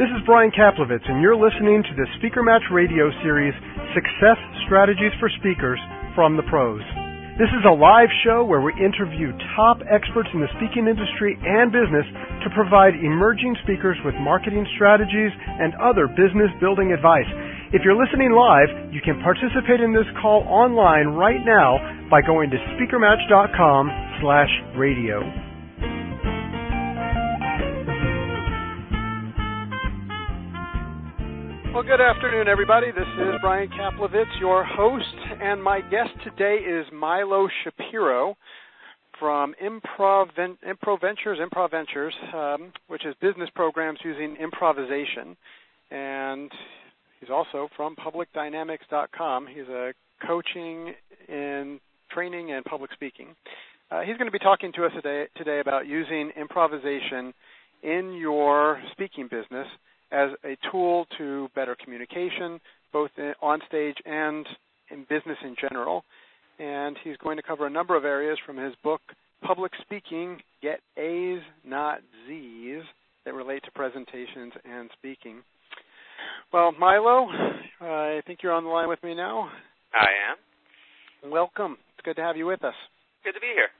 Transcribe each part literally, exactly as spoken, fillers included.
This is Brian Kaplowitz, and you're listening to the Speaker Match radio series, Success Strategies for Speakers from the Pros. This is a live show where we interview top experts in the speaking industry and business to provide emerging speakers with marketing strategies and other business-building advice. If you're listening live, you can participate in this call online right now by going to speakermatch.com slash radio. Well, good afternoon, everybody. This is Brian Kaplowitz, your host, and my guest today is Milo Shapiro from Improv, Improv Ventures, Improv Ventures, um, which is business programs using improvisation. And he's also from public dynamics dot com. He's a coaching in training and public speaking. Uh, he's going to be talking to us today, today about using improvisation in your speaking business as a tool to better communication, both in, on stage and in business in general. And he's going to cover a number of areas from his book, Public Speaking, Get A's, Not Z's, that relate to presentations and speaking. Well, Milo, uh, I think you're on the line with me now. I am. Welcome. It's good to have you with us. Good to be here.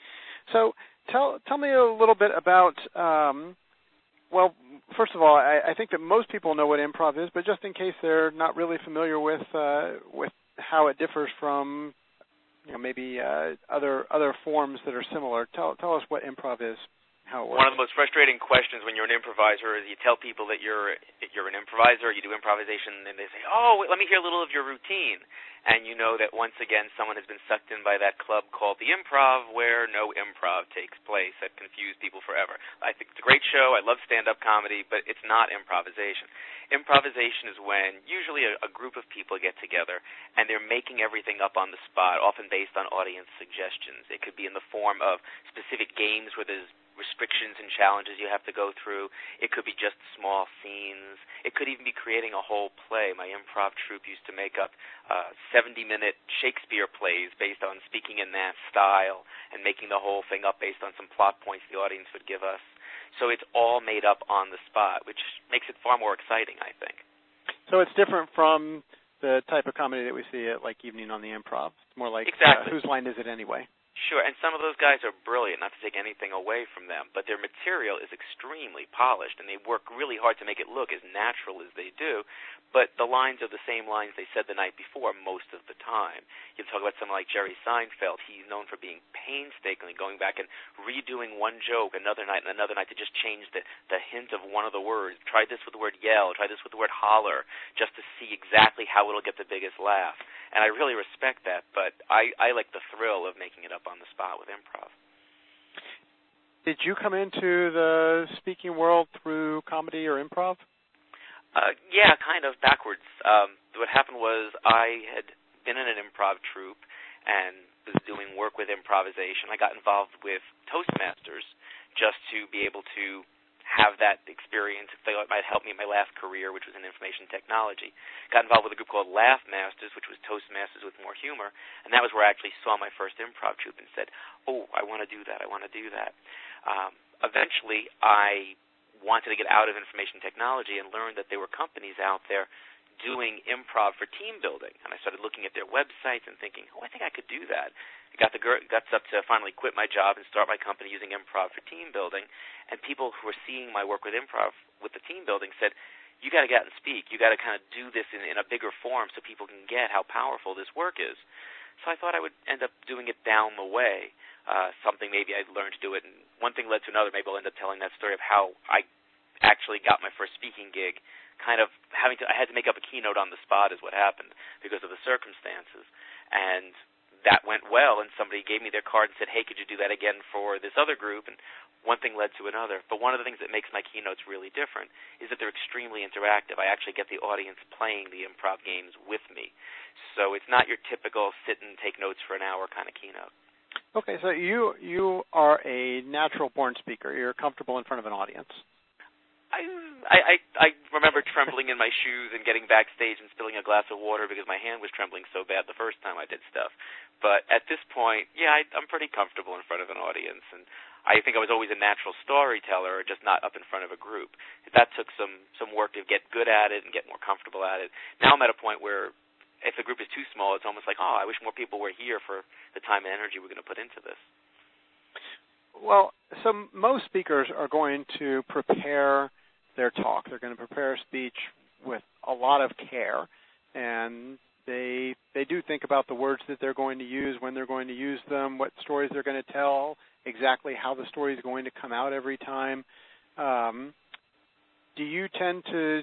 So tell tell me a little bit about, um, well, first of all, I, I think that most people know what improv is, but just in case they're not really familiar with uh, with how it differs from, you know, maybe uh, other other forms that are similar, tell tell us what improv is, how it works. One of the most frustrating questions when you're an improviser is you tell people that you're you're an improviser, you do improvisation, and they say, "Oh, wait, let me hear a little of your routine." And you know that once again someone has been sucked in by that club called the Improv, where no improv takes place. That confused people forever. I think it's a great show. I love stand-up comedy, but it's not improvisation. Improvisation is when usually a, a group of people get together and they're making everything up on the spot, often based on audience suggestions. It could be in the form of specific games where there's restrictions and challenges you have to go through. It could be just small scenes. It could even be creating a whole play. My improv troupe used to make up uh, seventy-minute Shakespeare plays based on speaking in that style and making the whole thing up based on some plot points the audience would give us. So it's all made up on the spot, which makes it far more exciting, I think. So it's different from the type of comedy that we see at, like, Evening on the Improv. It's more like, exactly. uh, whose line is it anyway? Sure, and some of those guys are brilliant, not to take anything away from them, but their material is extremely polished, and they work really hard to make it look as natural as they do, but the lines are the same lines they said the night before most of the time. You talk about someone like Jerry Seinfeld. He's known for being painstakingly going back and redoing one joke another night and another night to just change the, the hint of one of the words. Try this with the word yell, try this with the word holler, just to see exactly how it'll get the biggest laugh. And I really respect that, but I, I like the thrill of making it up on the spot with improv. Did you come into the speaking world through comedy or improv? Uh, yeah, kind of backwards. Um, what happened was I had been in an improv troupe and was doing work with improvisation. I got involved with Toastmasters just to be able to have that experience. It might help me in my last career, which was in information technology. Got involved with a group called Laugh Masters, which was Toastmasters with more humor, and that was where I actually saw my first improv troupe and said, oh, I want to do that, I want to do that. Um, eventually, I wanted to get out of information technology and learned that there were companies out there doing improv for team building, and I started looking at their websites and thinking, oh, I think I could do that. I got the guts up to finally quit my job and start my company using improv for team building, and people who were seeing my work with improv with the team building said, you got to get out and speak. You got to kind of do this in, in a bigger form so people can get how powerful this work is. So I thought I would end up doing it down the way, uh, something maybe I'd learned to do it, and one thing led to another. Maybe I'll end up telling that story of how I actually got my first speaking gig, kind of having to, I had to make up a keynote on the spot is what happened because of the circumstances. And that went well, and somebody gave me their card and said, hey, could you do that again for this other group? And one thing led to another. But one of the things that makes my keynotes really different is that they're extremely interactive. I actually get the audience playing the improv games with me. So it's not your typical sit and take notes for an hour kind of keynote. Okay, so you you are a natural-born speaker. You're comfortable in front of an audience. I, I I remember trembling in my shoes and getting backstage and spilling a glass of water because my hand was trembling so bad the first time I did stuff. But at this point, yeah, I, I'm pretty comfortable in front of an audience, and I think I was always a natural storyteller, just not up in front of a group. That took some, some work to get good at it and get more comfortable at it. Now I'm at a point where if the group is too small, it's almost like, oh, I wish more people were here for the time and energy we're going to put into this. Well, so most speakers are going to prepare their talk. They're going to prepare a speech with a lot of care, and they they do think about the words that they're going to use, when they're going to use them, what stories they're going to tell, exactly how the story is going to come out every time. Um, do you tend to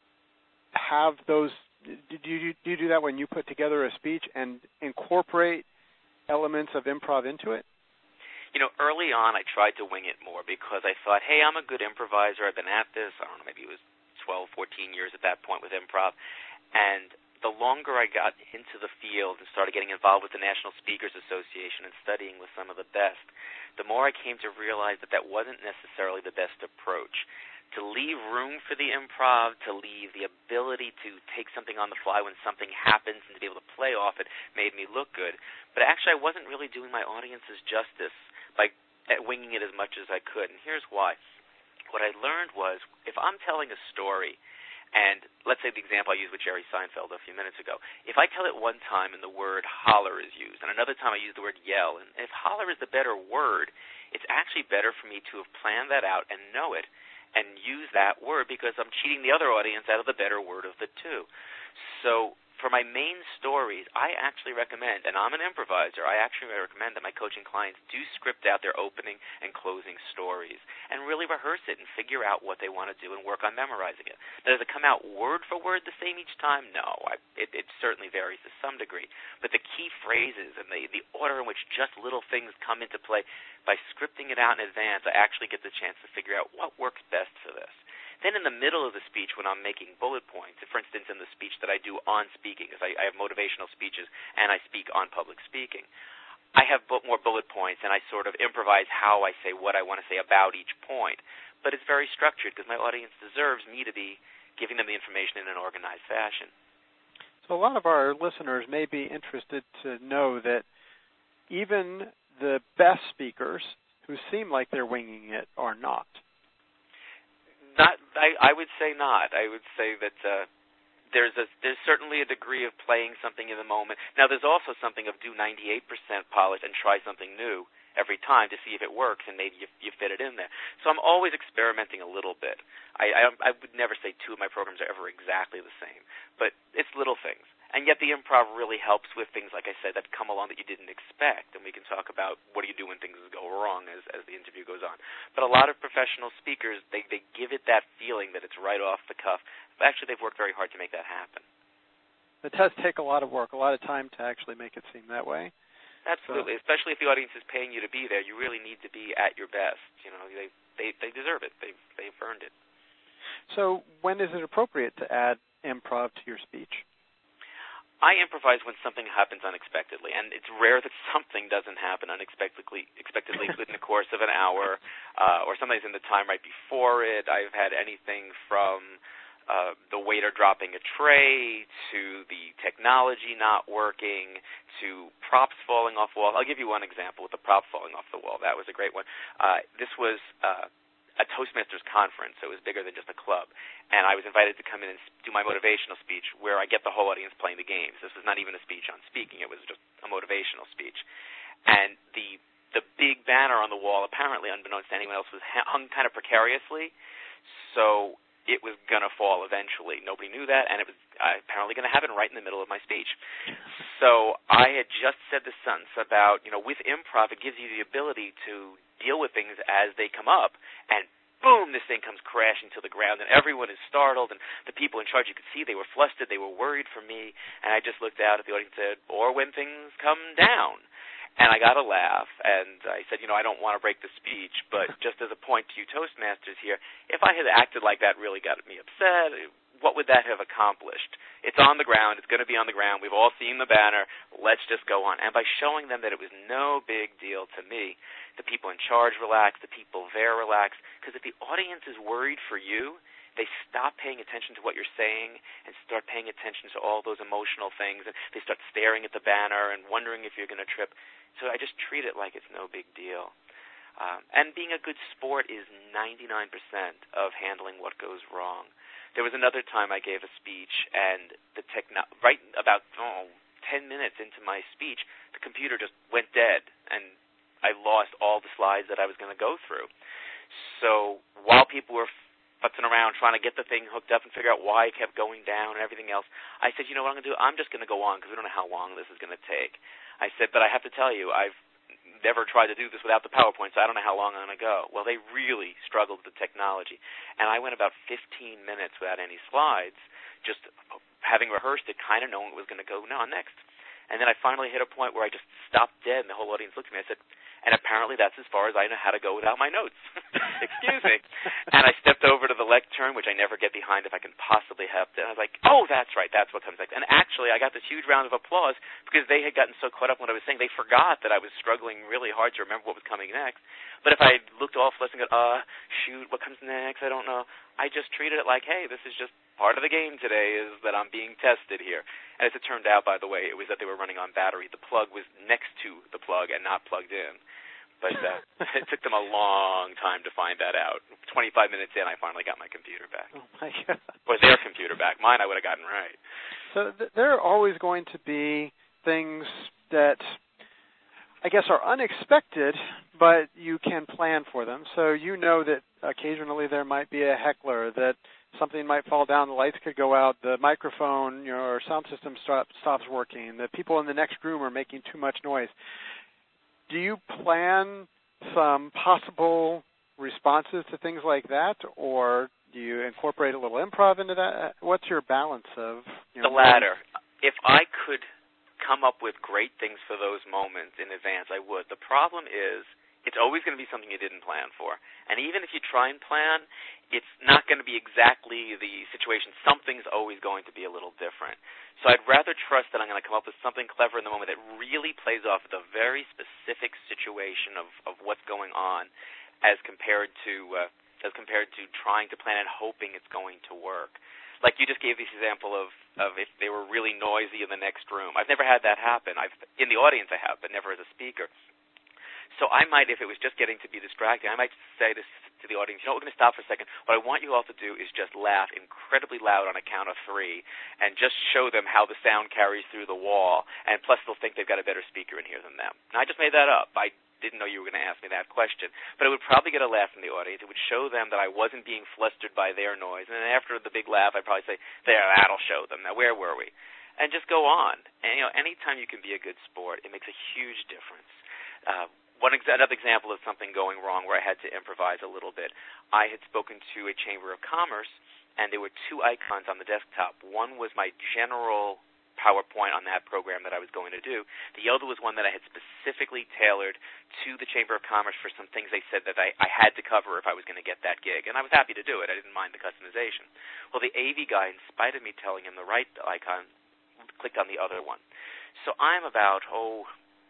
have those? Do you, do you do that when you put together a speech and incorporate elements of improv into it? You know, early on I tried to wing it more because I thought, hey, I'm a good improviser. I've been at this, I don't know, maybe it was twelve, fourteen years at that point with improv. And the longer I got into the field and started getting involved with the National Speakers Association and studying with some of the best, the more I came to realize that that wasn't necessarily the best approach. To leave room for the improv, to leave the ability to take something on the fly when something happens and to be able to play off it made me look good. But actually I wasn't really doing my audiences justice by winging it as much as I could, and here's why. What I learned was if I'm telling a story, and let's say the example I used with Jerry Seinfeld a few minutes ago, if I tell it one time and the word holler is used, and another time I use the word yell, and if holler is the better word, it's actually better for me to have planned that out and know it and use that word because I'm cheating the other audience out of the better word of the two. So for my main stories, I actually recommend, and I'm an improviser, I actually recommend that my coaching clients do script out their opening and closing stories and really rehearse it and figure out what they want to do and work on memorizing it. Now, does it come out word for word the same each time? No. I, it, it certainly varies to some degree. But the key phrases and the, the order in which just little things come into play, by scripting it out in advance, I actually get the chance to figure out what works best for this. Then in the middle of the speech when I'm making bullet points, for instance in the speech that I do on speaking, because I, I have motivational speeches and I speak on public speaking, I have more bullet points and I sort of improvise how I say what I want to say about each point. But it's very structured because my audience deserves me to be giving them the information in an organized fashion. So a lot of our listeners may be interested to know that even the best speakers who seem like they're winging it are not. Not, I, I would say not. I would say that uh, there's a, there's certainly a degree of playing something in the moment. Now, there's also something of do ninety-eight percent polish and try something new every time to see if it works, and maybe you, you fit it in there. So I'm always experimenting a little bit. I, I, I would never say two of my programs are ever exactly the same, but it's little things. And yet the improv really helps with things, like I said, that come along that you didn't expect. And we can talk about what do you do when things go wrong as, as the interview goes on. But a lot of professional speakers, they, they give it that feeling that it's right off the cuff. But actually, they've worked very hard to make that happen. It does take a lot of work, a lot of time to actually make it seem that way. Absolutely, so, especially if the audience is paying you to be there. You really need to be at your best. You know, they they, they deserve it. They've, they've earned it. So when is it appropriate to add improv to your speech? I improvise when something happens unexpectedly, and it's rare that something doesn't happen unexpectedly expectedly within the course of an hour, uh, or sometimes in the time right before it. I've had anything from uh, the waiter dropping a tray to the technology not working to props falling off the wall. I'll give you one example with the prop falling off the wall. That was a great one. Uh, this was uh, a Toastmasters conference, so it was bigger than just a club. And I was invited to come in and do my motivational speech where I get the whole audience playing the games. This was not even a speech on speaking. It was just a motivational speech. And the the big banner on the wall, apparently unbeknownst to anyone else, was hung kind of precariously. So it was going to fall eventually. Nobody knew that, and it was uh, apparently going to happen right in the middle of my speech. So I had just said the sentence about, you know, with improv, it gives you the ability to deal with things as they come up, and boom, this thing comes crashing to the ground, and everyone is startled, and the people in charge, you could see they were flustered, they were worried for me, and I just looked out at the audience and said, or when things come down. And I got a laugh, and I said, you know, I don't want to break the speech, but just as a point to you Toastmasters here, if I had acted like that really got me upset, what would that have accomplished? It's on the ground. It's going to be on the ground. We've all seen the banner. Let's just go on. And by showing them that it was no big deal to me, the people in charge relax, the people there relax, because if the audience is worried for you, they stop paying attention to what you're saying and start paying attention to all those emotional things, and they start staring at the banner and wondering if you're going to trip. So I just treat it like it's no big deal. Um, and being a good sport is ninety-nine percent of handling what goes wrong. There was another time I gave a speech, and the techno- right about oh, ten minutes into my speech, the computer just went dead, and I lost all the slides that I was going to go through. So while people were futzing around trying to get the thing hooked up and figure out why it kept going down and everything else, I said, you know what I'm going to do? I'm just going to go on because we don't know how long this is going to take. I said, but I have to tell you, I've never tried to do this without the PowerPoint, so I don't know how long I'm going to go. Well, they really struggled with the technology. And I went about fifteen minutes without any slides, just having rehearsed it, kind of knowing what was going to go on next. And then I finally hit a point where I just stopped dead, and the whole audience looked at me. I said, and apparently that's as far as I know how to go without my notes. Excuse me. And I stepped over to the lectern, which I never get behind if I can possibly help it. And I was like, oh, that's right, that's what comes next. And actually, I got this huge round of applause because they had gotten so caught up in what I was saying, they forgot that I was struggling really hard to remember what was coming next. But if I looked all flustered and go, uh, shoot, what comes next? I don't know. I just treated it like, hey, this is just part of the game today is that I'm being tested here. And as it turned out, by the way, it was that they were running on battery. The plug was next to the plug and not plugged in. But uh, it took them a long time to find that out. twenty-five minutes in, I finally got my computer back. Oh, my God. Or their computer back. Mine I would have gotten right. So th- there are always going to be things that I guess are unexpected, but you can plan for them. So you know that occasionally there might be a heckler, that something might fall down, the lights could go out, the microphone, your sound system stop, stops working, the people in the next room are making too much noise. Do you plan some possible responses to things like that, or do you incorporate a little improv into that? What's your balance of? You know, the latter. If I could come up with great things for those moments in advance, I would. The problem is it's always going to be something you didn't plan for. And even if you try and plan, it's not going to be exactly the situation. Something's always going to be a little different. So I'd rather trust that I'm going to come up with something clever in the moment that really plays off the very specific situation of, of what's going on as compared to uh, as compared to trying to plan and hoping it's going to work. Like you just gave this example of, of if they were really noisy in the next room. I've never had that happen. I've in the audience I have, but never as a speaker. So I might, if it was just getting to be distracting, I might say this to the audience, you know, we're going to stop for a second. What I want you all to do is just laugh incredibly loud on a count of three and just show them how the sound carries through the wall, and plus they'll think they've got a better speaker in here than them. Now, I just made that up. I didn't know you were going to ask me that question. But it would probably get a laugh from the audience. It would show them that I wasn't being flustered by their noise. And then after the big laugh, I'd probably say, there, that'll show them. Now, where were we? And just go on. And, you know, anytime you can be a good sport, it makes a huge difference. Uh, One ex- another example of something going wrong where I had to improvise a little bit. I had spoken to a Chamber of Commerce, and there were two icons on the desktop. One was my general PowerPoint on that program that I was going to do. The other was one that I had specifically tailored to the Chamber of Commerce for some things they said that I, I had to cover if I was going to get that gig, and I was happy to do it. I didn't mind the customization. Well, the A V guy, in spite of me telling him the right icon, clicked on the other one. So I'm about, oh...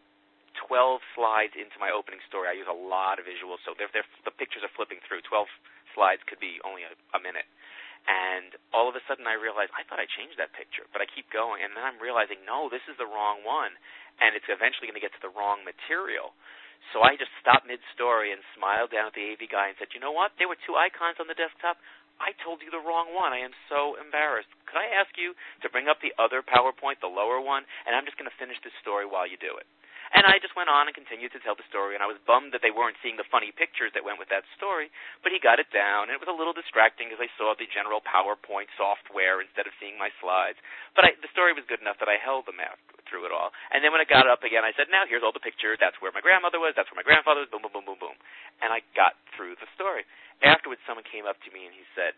twelve slides into my opening story. I use a lot of visuals, so they're, they're, the pictures are flipping through. twelve slides could be only a, a minute. And all of a sudden I realize, I thought I changed that picture, but I keep going, and then I'm realizing, no, this is the wrong one, and it's eventually going to get to the wrong material. So I just stopped mid-story and smiled down at the A V guy and said, you know what? There were two icons on the desktop. I told you the wrong one. I am so embarrassed. Could I ask you to bring up the other PowerPoint, the lower one, and I'm just going to finish this story while you do it. And I just went on and continued to tell the story, and I was bummed that they weren't seeing the funny pictures that went with that story, but he got it down, and it was a little distracting as I saw the general PowerPoint software instead of seeing my slides. But I, the story was good enough that I held them after, through it all. And then when I got up again, I said, now here's all the pictures. That's where my grandmother was. That's where my grandfather was. Boom, boom, boom, boom, boom. And I got through the story. Afterwards, someone came up to me, and he said,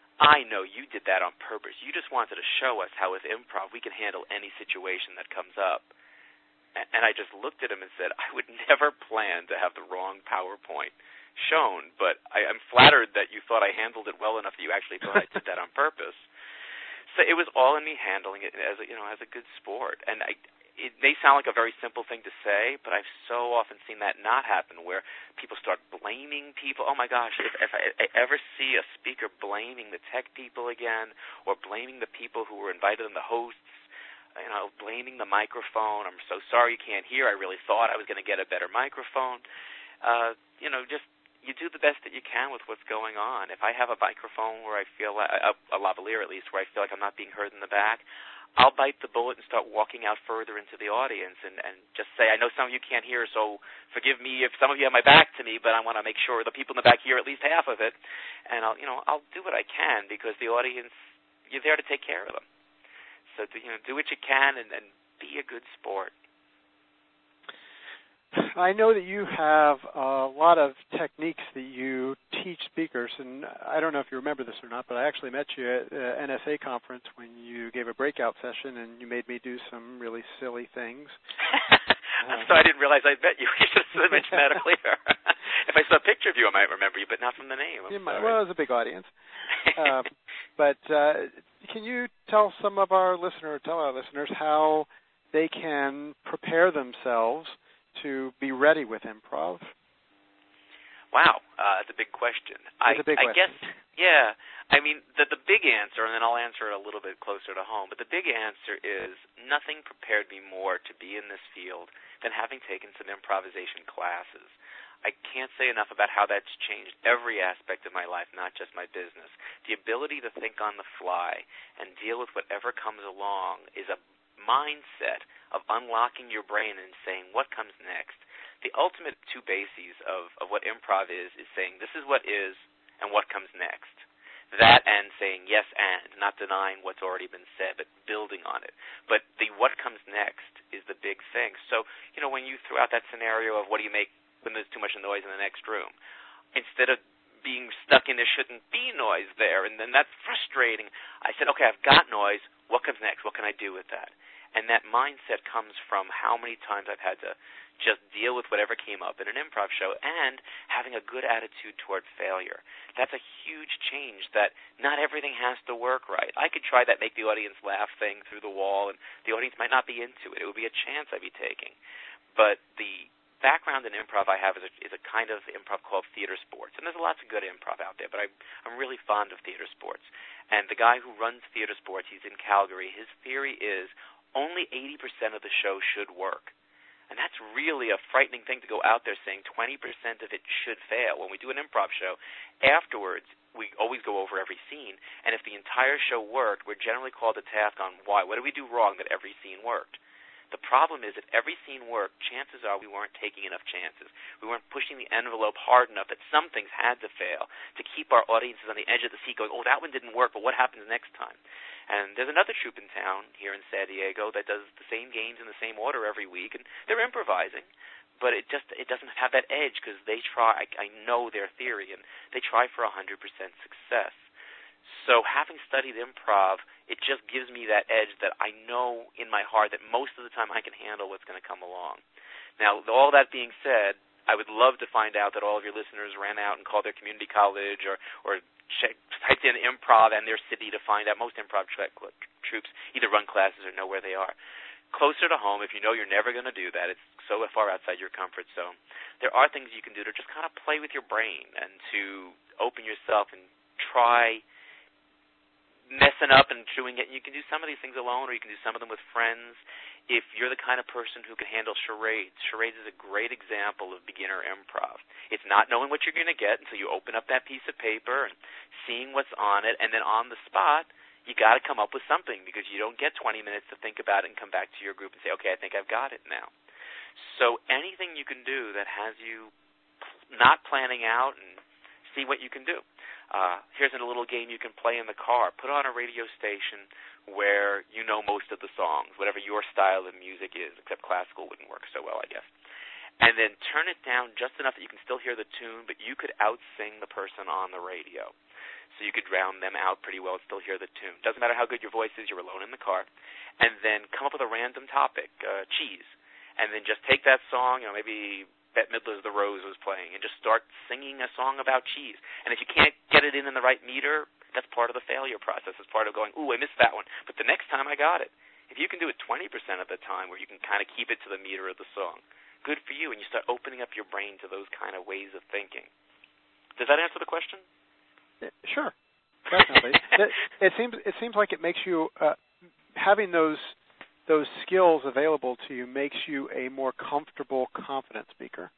I know you did that on purpose. You just wanted to show us how with improv we can handle any situation that comes up. And I just looked at him and said, I would never plan to have the wrong PowerPoint shown, but I, I'm flattered that you thought I handled it well enough that you actually thought I did that on purpose. So it was all in me handling it as a, you know, as a good sport. And I, it may sound like a very simple thing to say, but I've so often seen that not happen, where people start blaming people. Oh, my gosh, if, if I, I ever see a speaker blaming the tech people again, or blaming the people who were invited and the hosts, you know, blaming the microphone. I'm so sorry you can't hear. I really thought I was going to get a better microphone. uh, you know, just you do the best that you can with what's going on. If I have a microphone where I feel, like, a, a lavalier at least, where I feel like I'm not being heard in the back, I'll bite the bullet and start walking out further into the audience and, and just say, I know some of you can't hear, so forgive me if some of you have my back to me, but I want to make sure the people in the back hear at least half of it. And I'll, you know, I'll do what I can because the audience, you're there to take care of them. So, to, you know, do what you can and, and be a good sport. I know that you have a lot of techniques that you teach speakers, and I don't know if you remember this or not, but I actually met you at the N S A conference when you gave a breakout session, and you made me do some really silly things. I'm sorry, I didn't realize I met you. You should have mentioned that earlier. If I saw a picture of you, I might remember you, but not from the name. I'm might, sorry. Well, it was a big audience. uh, but uh, can you tell some of our listeners, tell our listeners how they can prepare themselves to be ready with improv? Wow, uh, that's a big question. That's I, a big I question. guess, yeah. I mean, the, the big answer, and then I'll answer it a little bit closer to home, but the big answer is nothing prepared me more to be in this field than having taken some improvisation classes. I can't say enough about how that's changed every aspect of my life, not just my business. The ability to think on the fly and deal with whatever comes along is a mindset of unlocking your brain and saying, what comes next? The ultimate two bases of, of what improv is, is saying, this is what is and what comes next. That and saying yes and, not denying what's already been said, but building on it. But the what comes next is the big thing. So, you know, when you threw out that scenario of what do you make when there's too much noise in the next room, instead of being stuck in there shouldn't be noise there, and then that's frustrating, I said, okay, I've got noise. What comes next? What can I do with that? And that mindset comes from how many times I've had to just deal with whatever came up in an improv show and having a good attitude toward failure. That's a huge change that not everything has to work right. I could try that make the audience laugh thing through the wall, and the audience might not be into it. It would be a chance I'd be taking. But the background in improv I have is a, is a kind of improv called theater sports. And there's lots of good improv out there, but I, I'm really fond of theater sports. And the guy who runs theater sports, he's in Calgary, his theory is only eighty percent of the show should work. And that's really a frightening thing to go out there saying twenty percent of it should fail. When we do an improv show, afterwards we always go over every scene. And if the entire show worked, we're generally called to task on why. What did we do wrong that every scene worked? The problem is if every scene worked, chances are we weren't taking enough chances. We weren't pushing the envelope hard enough that some things had to fail to keep our audiences on the edge of the seat going, oh, that one didn't work, but what happens next time? And there's another troupe in town here in San Diego that does the same games in the same order every week, and they're improvising. But it just it doesn't have that edge because they try, I know their theory, and they try for one hundred percent success. So having studied improv, it just gives me that edge that I know in my heart that most of the time I can handle what's going to come along. Now, all that being said, I would love to find out that all of your listeners ran out and called their community college or, or check, typed in improv and their city to find out. Most improv tra- troops either run classes or know where they are. Closer to home, if you know you're never going to do that, it's so far outside your comfort zone, there are things you can do to just kind of play with your brain and to open yourself and try messing up and doing it. You can do some of these things alone, or you can do some of them with friends. If you're the kind of person who can handle charades, charades is a great example of beginner improv. It's not knowing what you're going to get until you open up that piece of paper and seeing what's on it, and then on the spot, you got to come up with something because you don't get twenty minutes to think about it and come back to your group and say, okay, I think I've got it now. So anything you can do that has you not planning out and see what you can do. Uh, here's a little game you can play in the car. Put on a radio station where you know most of the songs, whatever your style of music is, except classical wouldn't work so well, I guess. And then turn it down just enough that you can still hear the tune, but you could out-sing the person on the radio. So you could drown them out pretty well and still hear the tune. Doesn't matter how good your voice is, you're alone in the car. And then come up with a random topic, uh, cheese. And then just take that song, you know, maybe Bette Midler's The Rose was playing, and just start singing a song about cheese. And if you can't get it in in the right meter, that's part of the failure process. It's part of going, ooh, I missed that one, but the next time I got it. If you can do it twenty percent of the time where you can kind of keep it to the meter of the song, good for you, and you start opening up your brain to those kind of ways of thinking. Does that answer the question? Sure, definitely. it, it seems it seems like it makes you, uh, having those those skills available to you makes you a more comfortable, confident speaker.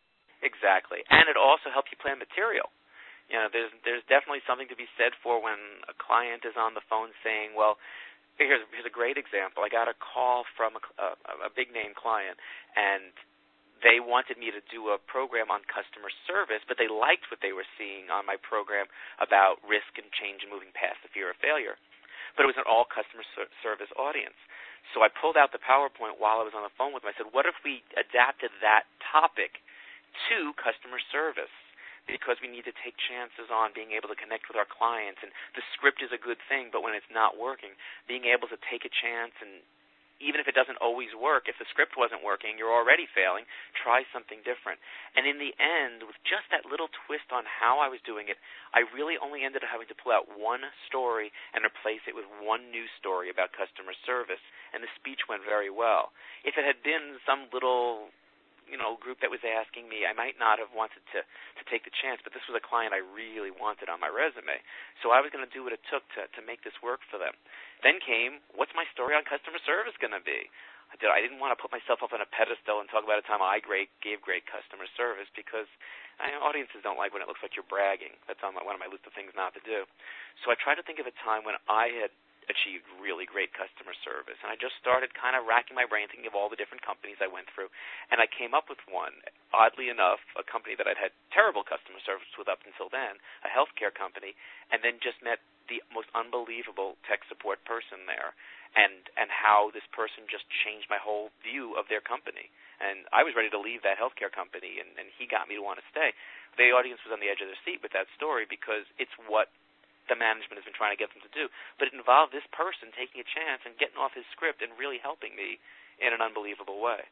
Exactly. And it also helps you plan material. You know, there's there's definitely something to be said for when a client is on the phone saying, well, here's, here's a great example. I got a call from a, a, a big-name client, and they wanted me to do a program on customer service, but they liked what they were seeing on my program about risk and change and moving past the fear of failure. But it was an all-customer service audience. So I pulled out the PowerPoint while I was on the phone with them. I said, what if we adapted that topic to customer service? Because we need to take chances on being able to connect with our clients. And the script is a good thing, but when it's not working, being able to take a chance, and even if it doesn't always work, if the script wasn't working, you're already failing, try something different. And in the end, with just that little twist on how I was doing it, I really only ended up having to pull out one story and replace it with one new story about customer service, and the speech went very well. If it had been some little you know, group that was asking me, I might not have wanted to, to take the chance, but this was a client I really wanted on my resume. So I was going to do what it took to, to make this work for them. Then came, what's my story on customer service going to be? I, did, I didn't want to put myself up on a pedestal and talk about a time I great, gave great customer service, because I know audiences don't like when it looks like you're bragging. That's on my, one of my list of things not to do. So I tried to think of a time when I had achieved really great customer service. And I just started kind of racking my brain thinking of all the different companies I went through. And I came up with one, oddly enough, a company that I'd had terrible customer service with up until then, a healthcare company, and then just met the most unbelievable tech support person there, and, and how this person just changed my whole view of their company. And I was ready to leave that healthcare company, and, and he got me to want to stay. The audience was on the edge of their seat with that story, because it's what the management has been trying to get them to do. But it involved this person taking a chance and getting off his script and really helping me in an unbelievable way.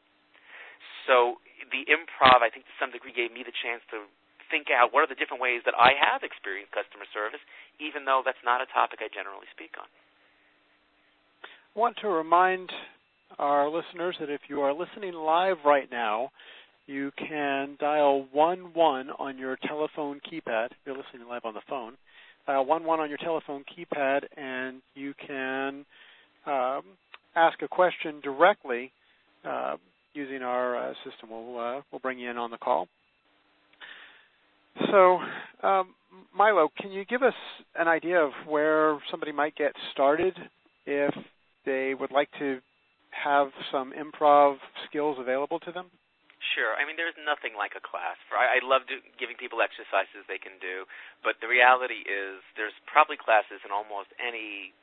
So the improv, I think, to some degree gave me the chance to think out what are the different ways that I have experienced customer service, even though that's not a topic I generally speak on. I want to remind our listeners that if you are listening live right now, you can dial one one on your telephone keypad. If you're listening live on the phone, dial one one on your telephone keypad, and you can um, ask a question directly uh, using our uh, system. We'll, uh, we'll bring you in on the call. So, um, Milo, can you give us an idea of where somebody might get started if they would like to have some improv skills available to them? Sure. I mean, there's nothing like a class. For I, I love do, giving people exercises they can do, but the reality is there's probably classes in almost any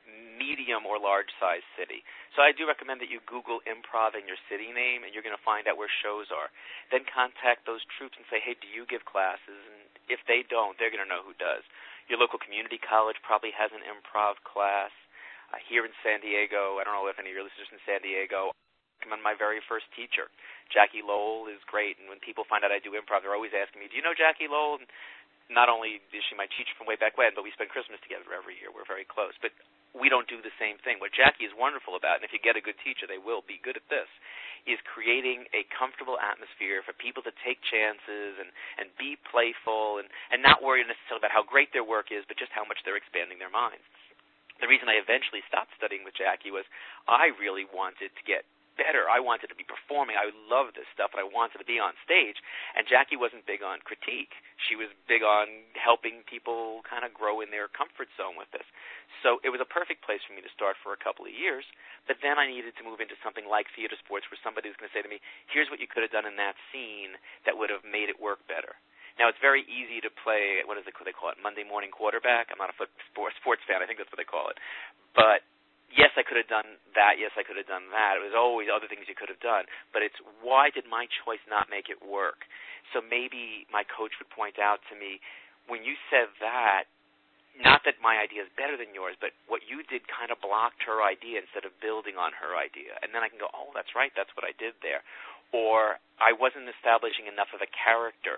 medium or large-sized city. So I do recommend that you Google improv in your city name, and you're going to find out where shows are. Then contact those troupes and say, hey, do you give classes? And if they don't, they're going to know who does. Your local community college probably has an improv class. Uh, here in San Diego, I don't know if any of your listeners in San Diego, I'm my very first teacher. Jackie Lowell is great, and when people find out I do improv, they're always asking me, do you know Jackie Lowell? And not only is she my teacher from way back when, but we spend Christmas together every year. We're very close. But we don't do the same thing. What Jackie is wonderful about, and if you get a good teacher, they will be good at this, is creating a comfortable atmosphere for people to take chances and, and be playful and, and not worry necessarily about how great their work is, but just how much they're expanding their minds. The reason I eventually stopped studying with Jackie was I really wanted to get better. I wanted to be performing. I love this stuff, and I wanted to be on stage. And Jackie wasn't big on critique. She was big on helping people kind of grow in their comfort zone with this. So it was a perfect place for me to start for a couple of years. But then I needed to move into something like theater sports, where somebody was going to say to me, here's what you could have done in that scene that would have made it work better. Now, it's very easy to play, what is it, what they call it, Monday morning quarterback. I'm not a foot, sports, sports fan. I think that's what they call it. But yes, I could have done that. Yes, I could have done that. It was always other things you could have done. But it's why did my choice not make it work? So maybe my coach would point out to me, when you said that, not that my idea is better than yours, but what you did kind of blocked her idea instead of building on her idea. And then I can go, oh, that's right, that's what I did there. Or I wasn't establishing enough of a character.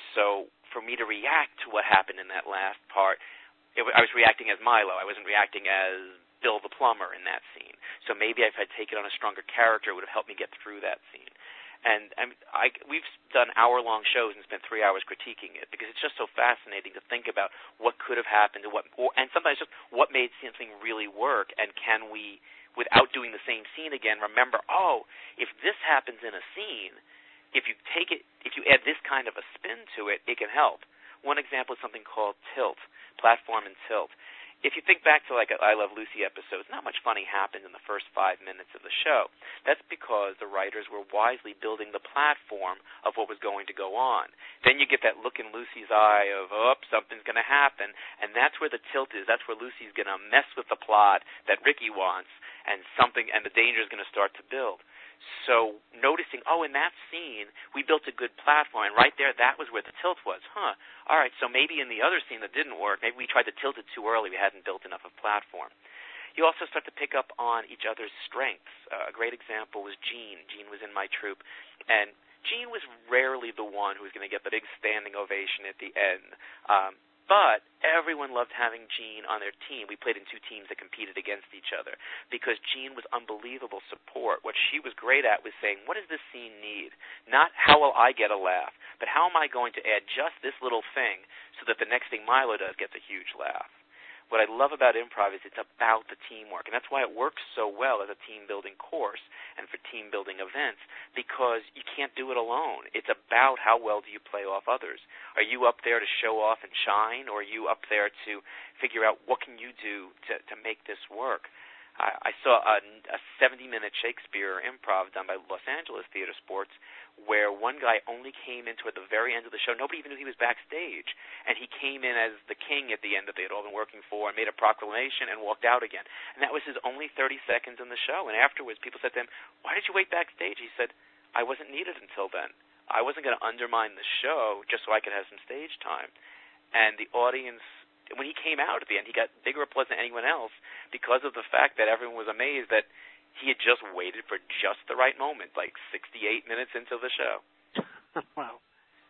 So for me to react to what happened in that last part, it, I was reacting as Milo. I wasn't reacting as Bill the plumber in that scene. So maybe if I'd taken on a stronger character, it would have helped me get through that scene. And I, I, we've done hour-long shows and spent three hours critiquing it, because it's just so fascinating to think about what could have happened, and, what, or, and sometimes just what made something really work, and can we, without doing the same scene again, remember, oh, if this happens in a scene, if you take it, if you add this kind of a spin to it, it can help. One example is something called tilt, platform and tilt. If you think back to like a I Love Lucy episodes, not much funny happened in the first five minutes of the show. That's because the writers were wisely building the platform of what was going to go on. Then you get that look in Lucy's eye of, oh, something's going to happen, and that's where the tilt is. That's where Lucy's going to mess with the plot that Ricky wants, and something, and the danger is going to start to build. So noticing, oh, in that scene, we built a good platform, and right there, that was where the tilt was. Huh, all right, so maybe in the other scene that didn't work, maybe we tried to tilt it too early. We hadn't built enough of a platform. You also start to pick up on each other's strengths. Uh, a great example was Gene. Gene was in my troupe, and Gene was rarely the one who was going to get the big standing ovation at the end. Um, But everyone loved having Gene on their team. We played in two teams that competed against each other because Gene was unbelievable support. What she was great at was saying, what does this scene need? Not how will I get a laugh, but how am I going to add just this little thing so that the next thing Milo does gets a huge laugh. What I love about improv is it's about the teamwork, and that's why it works so well as a team-building course and for team-building events, because you can't do it alone. It's about how well do you play off others. Are you up there to show off and shine, or are you up there to figure out what can you do to, to make this work? I, I saw a, a seventy-minute Shakespeare improv done by Los Angeles Theater Sports where one guy only came in toward the very end of the show. Nobody even knew he was backstage. And he came in as the king at the end that they had all been working for and made a proclamation and walked out again. And that was his only thirty seconds in the show. And afterwards, people said to him, why did you wait backstage? He said, I wasn't needed until then. I wasn't going to undermine the show just so I could have some stage time. And the audience, when he came out at the end, he got bigger applause than anyone else because of the fact that everyone was amazed that he had just waited for just the right moment, like sixty-eight minutes into the show. Wow.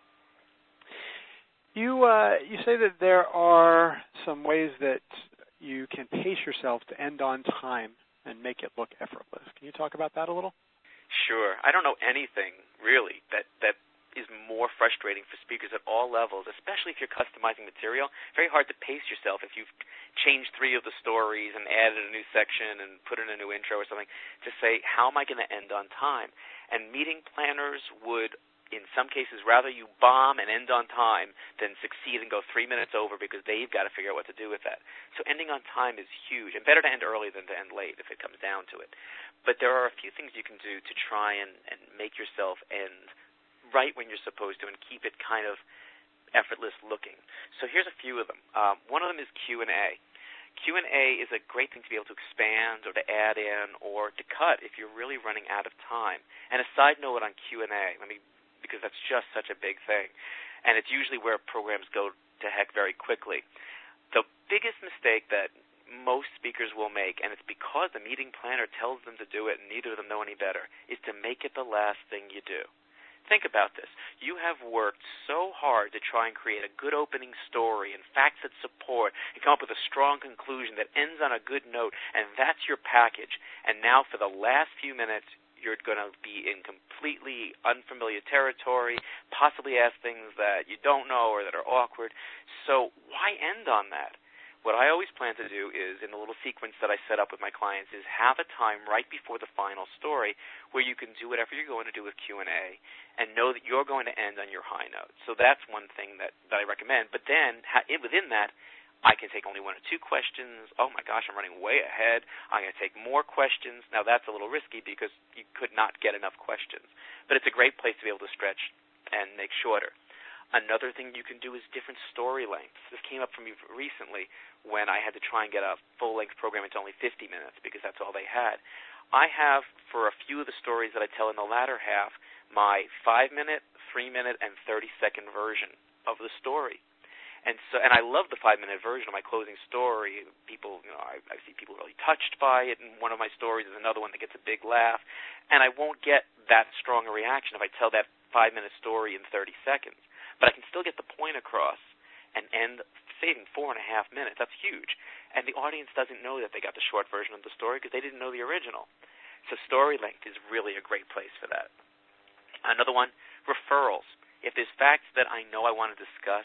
You uh, you say that there are some ways that you can pace yourself to end on time and make it look effortless. Can you talk about that a little? Sure. I don't know anything, really, that, that is more frustrating for speakers at all levels, especially if you're customizing material. Very hard to pace yourself if you've changed three of the stories and added a new section and put in a new intro or something to say, how am I going to end on time? And meeting planners would, in some cases, rather you bomb and end on time than succeed and go three minutes over because they've got to figure out what to do with that. So ending on time is huge, and better to end early than to end late if it comes down to it. But there are a few things you can do to try and, and make yourself end right when you're supposed to and keep it kind of effortless looking. So here's a few of them. Um, one of them is Q and A. Q and A is a great thing to be able to expand or to add in or to cut if you're really running out of time. And a side note on Q and A, let me, because that's just such a big thing, and it's usually where programs go to heck very quickly. The biggest mistake that most speakers will make, and it's because the meeting planner tells them to do it and neither of them know any better, is to make it the last thing you do. Think about this. You have worked so hard to try and create a good opening story and facts that support and come up with a strong conclusion that ends on a good note, and that's your package. And now for the last few minutes, you're going to be in completely unfamiliar territory, possibly ask things that you don't know or that are awkward. So why end on that? What I always plan to do is, in the little sequence that I set up with my clients, is have a time right before the final story where you can do whatever you're going to do with Q and A and know that you're going to end on your high note. So that's one thing that, that I recommend. But then within that, I can take only one or two questions. Oh, my gosh, I'm running way ahead. I'm going to take more questions. Now, that's a little risky because you could not get enough questions. But it's a great place to be able to stretch and make shorter. Another thing you can do is different story lengths. This came up for me recently when I had to try and get a full-length program into only fifty minutes because that's all they had. I have, for a few of the stories that I tell in the latter half, my five-minute, three-minute, and thirty-second version of the story. And so, and I love the five-minute version of my closing story. People, you know, I, I see people really touched by it, and one of my stories is another one that gets a big laugh. And I won't get that strong a reaction if I tell that five-minute story in thirty seconds. But I can still get the point across and end saving four and a half minutes. That's huge. And the audience doesn't know that they got the short version of the story because they didn't know the original. So story length is really a great place for that. Another one, referrals. If there's facts that I know I want to discuss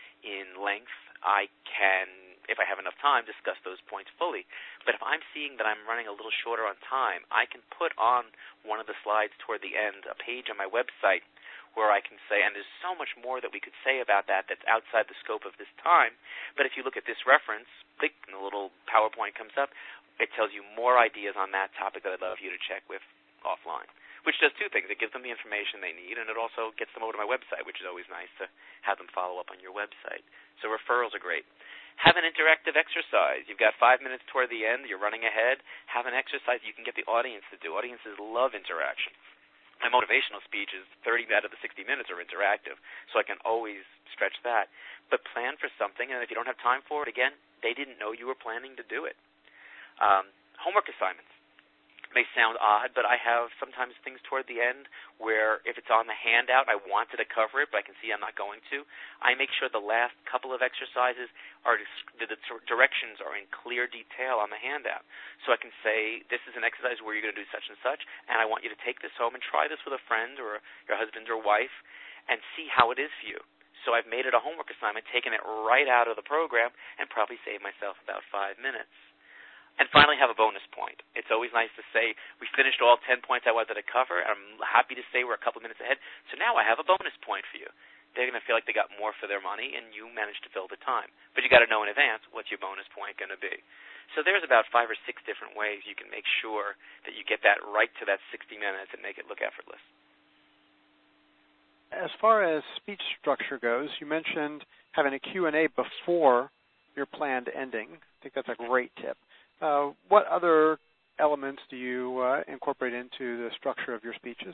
in length, I can, if I have enough time, discuss those points fully. But if I'm seeing that I'm running a little shorter on time, I can put on one of the slides toward the end a page on my website where I can say, and there's so much more that we could say about that that's outside the scope of this time, but if you look at this reference, click, and the little PowerPoint comes up, it tells you more ideas on that topic that I'd love you to check with offline, which does two things. It gives them the information they need, and it also gets them over to my website, which is always nice to have them follow up on your website. So referrals are great. Have an interactive exercise. You've got five minutes toward the end. You're running ahead. Have an exercise you can get the audience to do. Audiences love interaction. My motivational speeches, thirty out of the sixty minutes are interactive, so I can always stretch that. But plan for something, and if you don't have time for it, again, they didn't know you were planning to do it. Um, homework assignments. May sound odd, but I have sometimes things toward the end where if it's on the handout, I wanted to cover it, but I can see I'm not going to. I make sure the last couple of exercises are the directions are in clear detail on the handout. So I can say, this is an exercise where you're going to do such and such, and I want you to take this home and try this with a friend or your husband or wife and see how it is for you. So I've made it a homework assignment, taken it right out of the program, and probably saved myself about five minutes. And finally, have a bonus point. It's always nice to say, we finished all ten points I wanted to cover, and I'm happy to say we're a couple minutes ahead, so now I have a bonus point for you. They're going to feel like they got more for their money, and you managed to fill the time. But you got to know in advance, what's your bonus point going to be? So there's about five or six different ways you can make sure that you get that right to that sixty minutes and make it look effortless. As far as speech structure goes, you mentioned having a Q and A before your planned ending. I think that's a great tip. Uh, what other elements do you uh, incorporate into the structure of your speeches?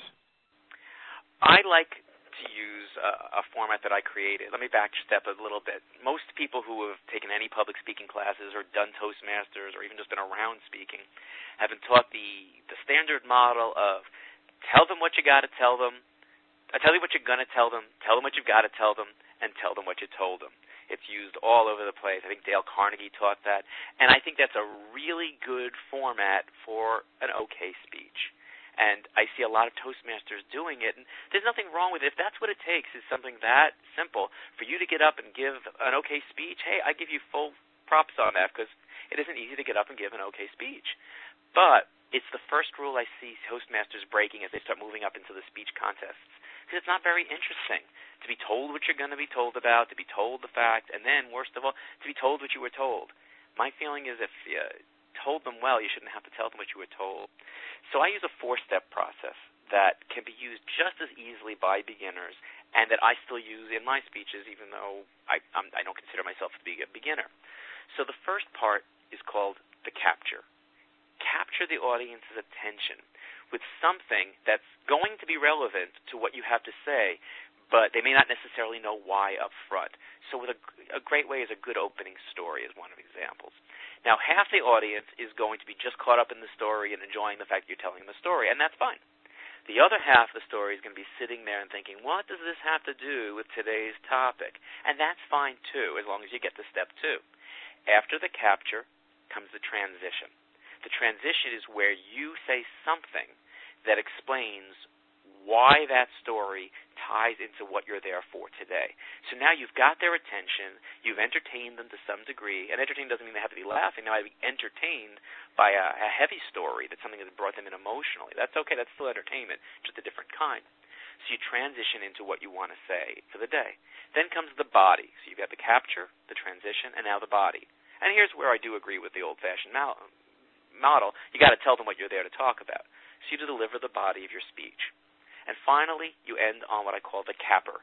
I like to use a, a format that I created. Let me backstep a little bit. Most people who have taken any public speaking classes or done Toastmasters or even just been around speaking have been taught the, the standard model of tell them what you got to tell them, I tell you what you're going to tell them, tell them what you've got to tell them, and tell them what you told them. It's used all over the place. I think Dale Carnegie taught that. And I think that's a really good format for an okay speech. And I see a lot of Toastmasters doing it. And there's nothing wrong with it. If that's what it takes is something that simple, for you to get up and give an okay speech, hey, I give you full props on that because it isn't easy to get up and give an okay speech. But it's the first rule I see Toastmasters breaking as they start moving up into the speech contests. Because it's not very interesting to be told what you're going to be told about, to be told the fact, and then, worst of all, to be told what you were told. My feeling is if you told them well, you shouldn't have to tell them what you were told. So I use a four-step process that can be used just as easily by beginners and that I still use in my speeches, even though I, I'm, I don't consider myself to be a beginner. So the first part is called the capture. Capture the audience's attention with something that's going to be relevant to what you have to say, but they may not necessarily know why up front. So with a, a great way is a good opening story is one of the examples. Now, half the audience is going to be just caught up in the story and enjoying the fact that you're telling the story, and that's fine. The other half of the story is going to be sitting there and thinking, what does this have to do with today's topic? And that's fine, too, as long as you get to step two. After the capture comes the transition. The transition is where you say something that explains why that story ties into what you're there for today. So now you've got their attention, you've entertained them to some degree, and entertained doesn't mean they have to be laughing. Now, I'd be entertained by a, a heavy story, that's something that brought them in emotionally. That's okay, that's still entertainment, just a different kind. So you transition into what you want to say for the day. Then comes the body. So you've got the capture, the transition, and now the body. And here's where I do agree with the old-fashioned mal- model. You got to tell them what you're there to talk about. So you deliver the body of your speech. And finally, you end on what I call the capper.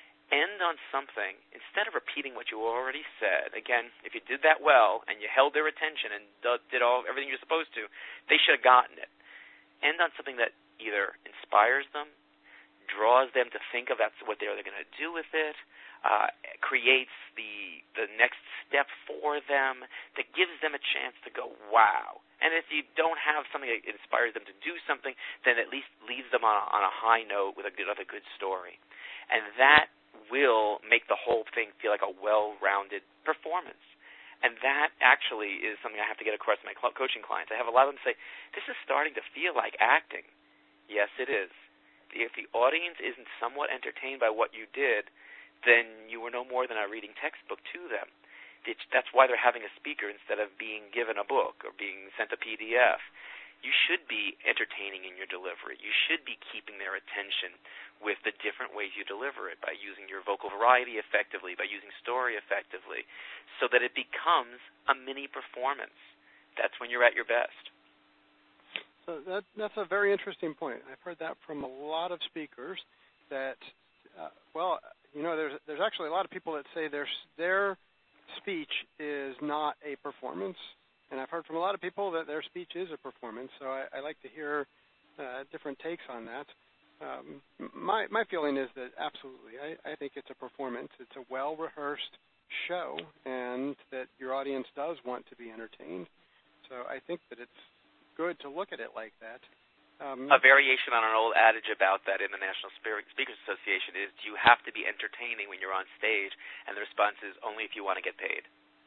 End on something, instead of repeating what you already said. Again, if you did that well and you held their attention and did all everything you're supposed to, they should have gotten it. End on something that either inspires them, draws them to think of that's what they're going to do with it, uh, creates the the next step for them, that gives them a chance to go, wow. And if you don't have something that inspires them to do something, then at least leaves them on a, on a high note with a good, with a good story. And that will make the whole thing feel like a well-rounded performance. And that actually is something I have to get across to my coaching clients. I have a lot of them say, this is starting to feel like acting. Yes, it is. If the audience isn't somewhat entertained by what you did, then you were no more than a reading textbook to them. It's, that's why they're having a speaker instead of being given a book or being sent a P D F. you should be entertaining in your delivery. You should be keeping their attention with the different ways you deliver it, by using your vocal variety effectively, by using story effectively, so that it becomes a mini performance. That's when you're at your best. So that, that's a very interesting point. I've heard that from a lot of speakers that, uh, well, you know, there's there's actually a lot of people that say their their speech is not a performance. And I've heard from a lot of people that their speech is a performance, so I, I like to hear uh, different takes on that. Um, my my feeling is that absolutely, I, I think it's a performance. It's a well-rehearsed show, and that your audience does want to be entertained. So I think that it's good to look at it like that. Um, a variation on an old adage about that in the National Speakers Association is, do you have to be entertaining when you're on stage? And the response is, only if you want to get paid.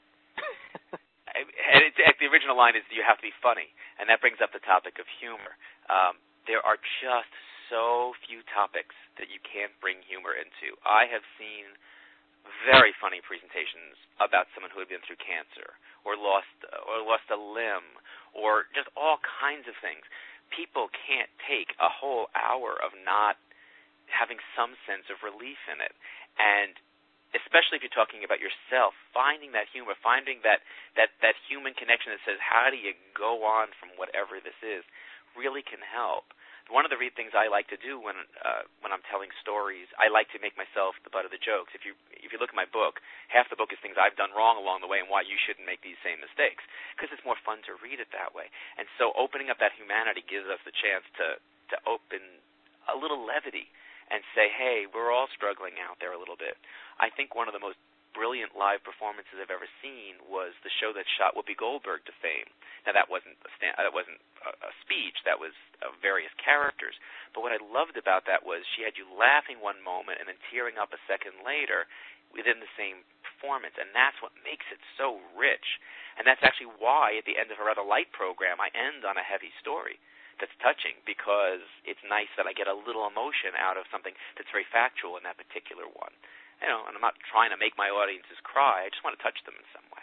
And it's, the original line is, do you have to be funny? And that brings up the topic of humor. Um, there are just so few topics that you can't bring humor into. I have seen very funny presentations about someone who had been through cancer, or lost or lost a limb, or just all kinds of things. People can't take a whole hour of not having some sense of relief in it. And especially if you're talking about yourself, finding that humor, finding that, that, that human connection that says, how do you go on from whatever this is, really can help. One of the re- things I like to do when uh, when I'm telling stories, I like to make myself the butt of the jokes. If you if you look at my book, half the book is things I've done wrong along the way and why you shouldn't make these same mistakes, because it's more fun to read it that way. And so opening up that humanity gives us the chance to, to open a little levity and say, hey, we're all struggling out there a little bit. I think one of the most brilliant live performances I've ever seen was the show that shot Whoopi Goldberg to fame. Now, that wasn't a, stand, that wasn't a, a speech. That was uh, various characters. But what I loved about that was she had you laughing one moment and then tearing up a second later within the same performance, and that's what makes it so rich. And that's actually why, at the end of a rather light program, I end on a heavy story that's touching, because it's nice that I get a little emotion out of something that's very factual in that particular one. You know, and I'm not trying to make my audiences cry. I just want to touch them in some way.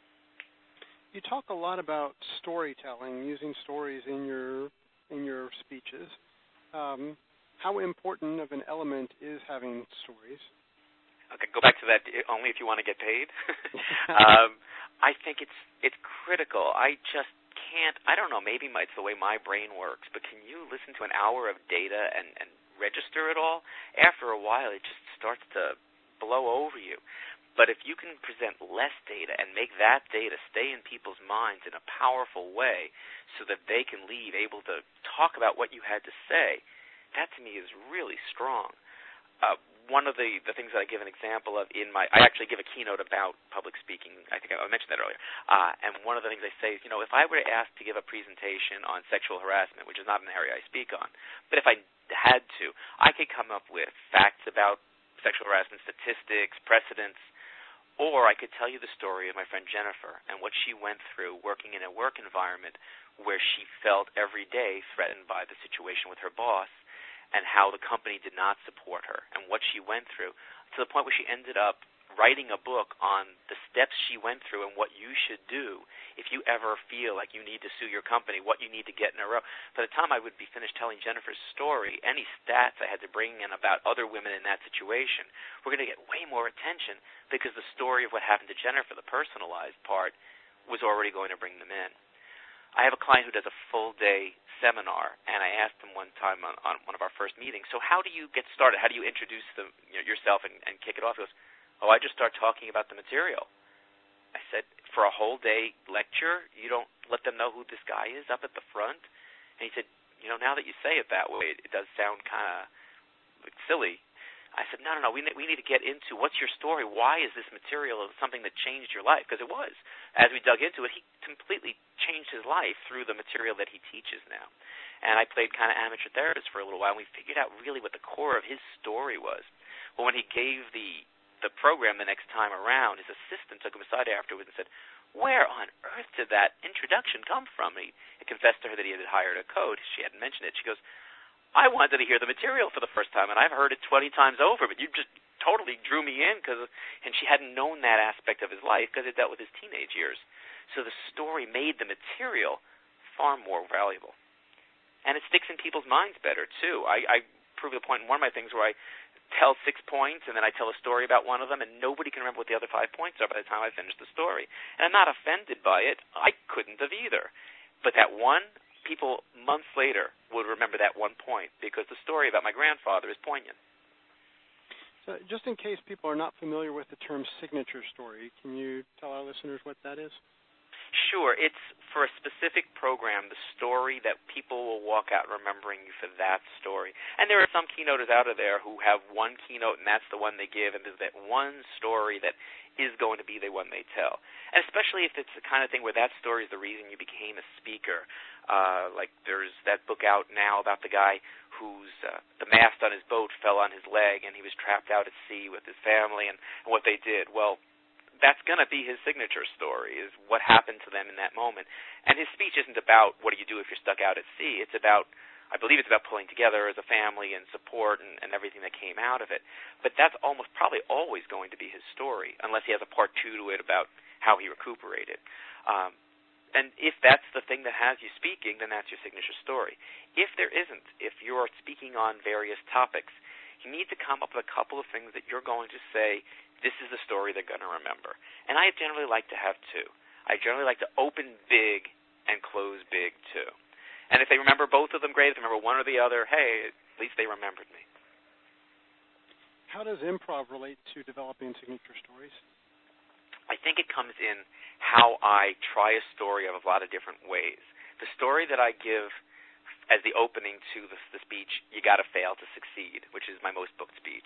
You talk a lot about storytelling, using stories in your in your speeches. Um, how important of an element is having stories? Okay, go back to that. Only if you want to get paid. um, I think it's it's critical. I just can't. I don't know. Maybe it's the way my brain works. But can you listen to an hour of data and, and register it all? After a while, it just starts to blow over you. But if you can present less data and make that data stay in people's minds in a powerful way so that they can leave able to talk about what you had to say, that to me is really strong. Uh, one of the, the things that I give an example of in my, I actually give a keynote about public speaking. I think I mentioned that earlier. Uh, and one of the things I say is, you know, if I were asked to give a presentation on sexual harassment, which is not an area I speak on, but if I had to, I could come up with facts about sexual harassment, statistics, precedents, or I could tell you the story of my friend Jennifer and what she went through working in a work environment where she felt every day threatened by the situation with her boss, and how the company did not support her, and what she went through, to the point where she ended up writing a book on the steps she went through and what you should do if you ever feel like you need to sue your company, what you need to get in a row. By the time I would be finished telling Jennifer's story, any stats I had to bring in about other women in that situation were going to get way more attention, because the story of what happened to Jennifer, the personalized part, was already going to bring them in. I have a client who does a full-day seminar, and I asked him one time on, on one of our first meetings, so how do you get started? How do you introduce the, you know, yourself and, and kick it off? He goes, oh, I just start talking about the material. I said, for a whole-day lecture, you don't let them know who this guy is up at the front? And he said, you know, now that you say it that way, it, it does sound kind of silly. I said, no, no, no, we, we need to get into what's your story. Why is this material something that changed your life? Because it was. As we dug into it, he completely changed his life through the material that he teaches now. And I played kind of amateur therapist for a little while, and we figured out really what the core of his story was. Well, when he gave the, the program the next time around, his assistant took him aside afterwards and said, where on earth did that introduction come from? He, he confessed to her that he had hired a coach. She hadn't mentioned it. She goes, I wanted to hear the material for the first time, and I've heard it twenty times over, but you just totally drew me in, cause, and she hadn't known that aspect of his life because it dealt with his teenage years. So the story made the material far more valuable. And it sticks in people's minds better, too. I, I prove the point in one of my things where I tell six points, and then I tell a story about one of them, and nobody can remember what the other five points are by the time I finish the story. And I'm not offended by it. I couldn't have either. But that one, people months later would remember that one point because the story about my grandfather is poignant. So just in case people are not familiar with the term signature story, can you tell our listeners what that is? Sure. It's for a specific program, the story that people will walk out remembering you for that story. And there are some keynoters out of there who have one keynote, and that's the one they give, and there's that one story that is going to be the one they tell. And especially if it's the kind of thing where that story is the reason you became a speaker. Uh, like there's that book out now about the guy whose uh, the mast on his boat fell on his leg, and he was trapped out at sea with his family, and, and what they did. Well, that's going to be his signature story, is what happened to them in that moment. And his speech isn't about what do you do if you're stuck out at sea. It's about, I believe it's about pulling together as a family and support and, and everything that came out of it. But that's almost probably always going to be his story, unless he has a part two to it about how he recuperated. Um, and if that's the thing that has you speaking, then that's your signature story. If there isn't, if you're speaking on various topics, you need to come up with a couple of things that you're going to say, this is the story they're going to remember. And I generally like to have two. I generally like to open big and close big, too. And if they remember both of them, great. If they remember one or the other, hey, at least they remembered me. How does improv relate to developing signature stories? I think it comes in how I try a story of a lot of different ways. The story that I give as the opening to the, the speech, you got to fail to succeed, which is my most booked speech.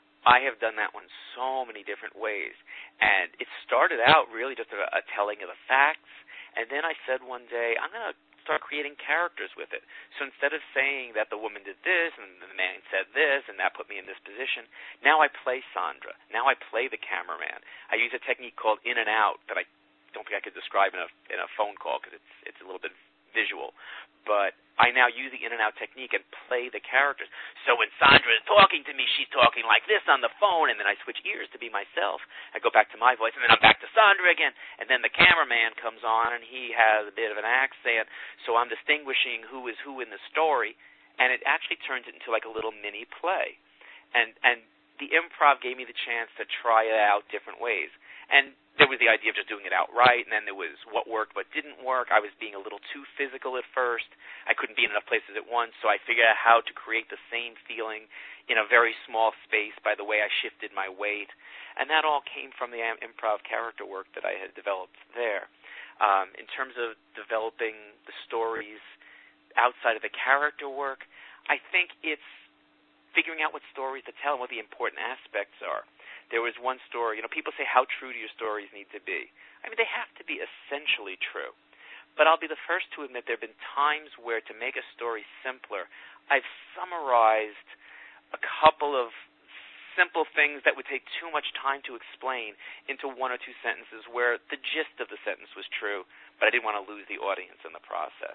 I have done that one so many different ways. And it started out really just a, a telling of the facts, and then I said one day, I'm going to start creating characters with it. So instead of saying that the woman did this and the man said this and that put me in this position, now I play Sandra. Now I play the cameraman. I use a technique called in and out that I don't think I could describe in a, in a phone call because it's, it's a little bit visual. But I now use the in and out technique and play the characters. So when Sandra is talking to me, she's talking like this on the phone, and then I switch ears to be myself. I go back to my voice, and then I'm back to Sandra again. And then the cameraman comes on, and he has a bit of an accent, so I'm distinguishing who is who in the story, and it actually turns it into like a little mini play. And and the improv gave me the chance to try it out different ways. And there was the idea of just doing it outright, and then there was what worked, what didn't work. I was being a little too physical at first. I couldn't be in enough places at once, so I figured out how to create the same feeling in a very small space by the way I shifted my weight. And that all came from the improv character work that I had developed there. Um, in terms of developing the stories outside of the character work, I think it's figuring out what stories to tell and what the important aspects are. There was one story, you know, people say how true do your stories need to be. I mean, they have to be essentially true. But I'll be the first to admit there have been times where to make a story simpler, I've summarized a couple of simple things that would take too much time to explain into one or two sentences where the gist of the sentence was true, but I didn't want to lose the audience in the process.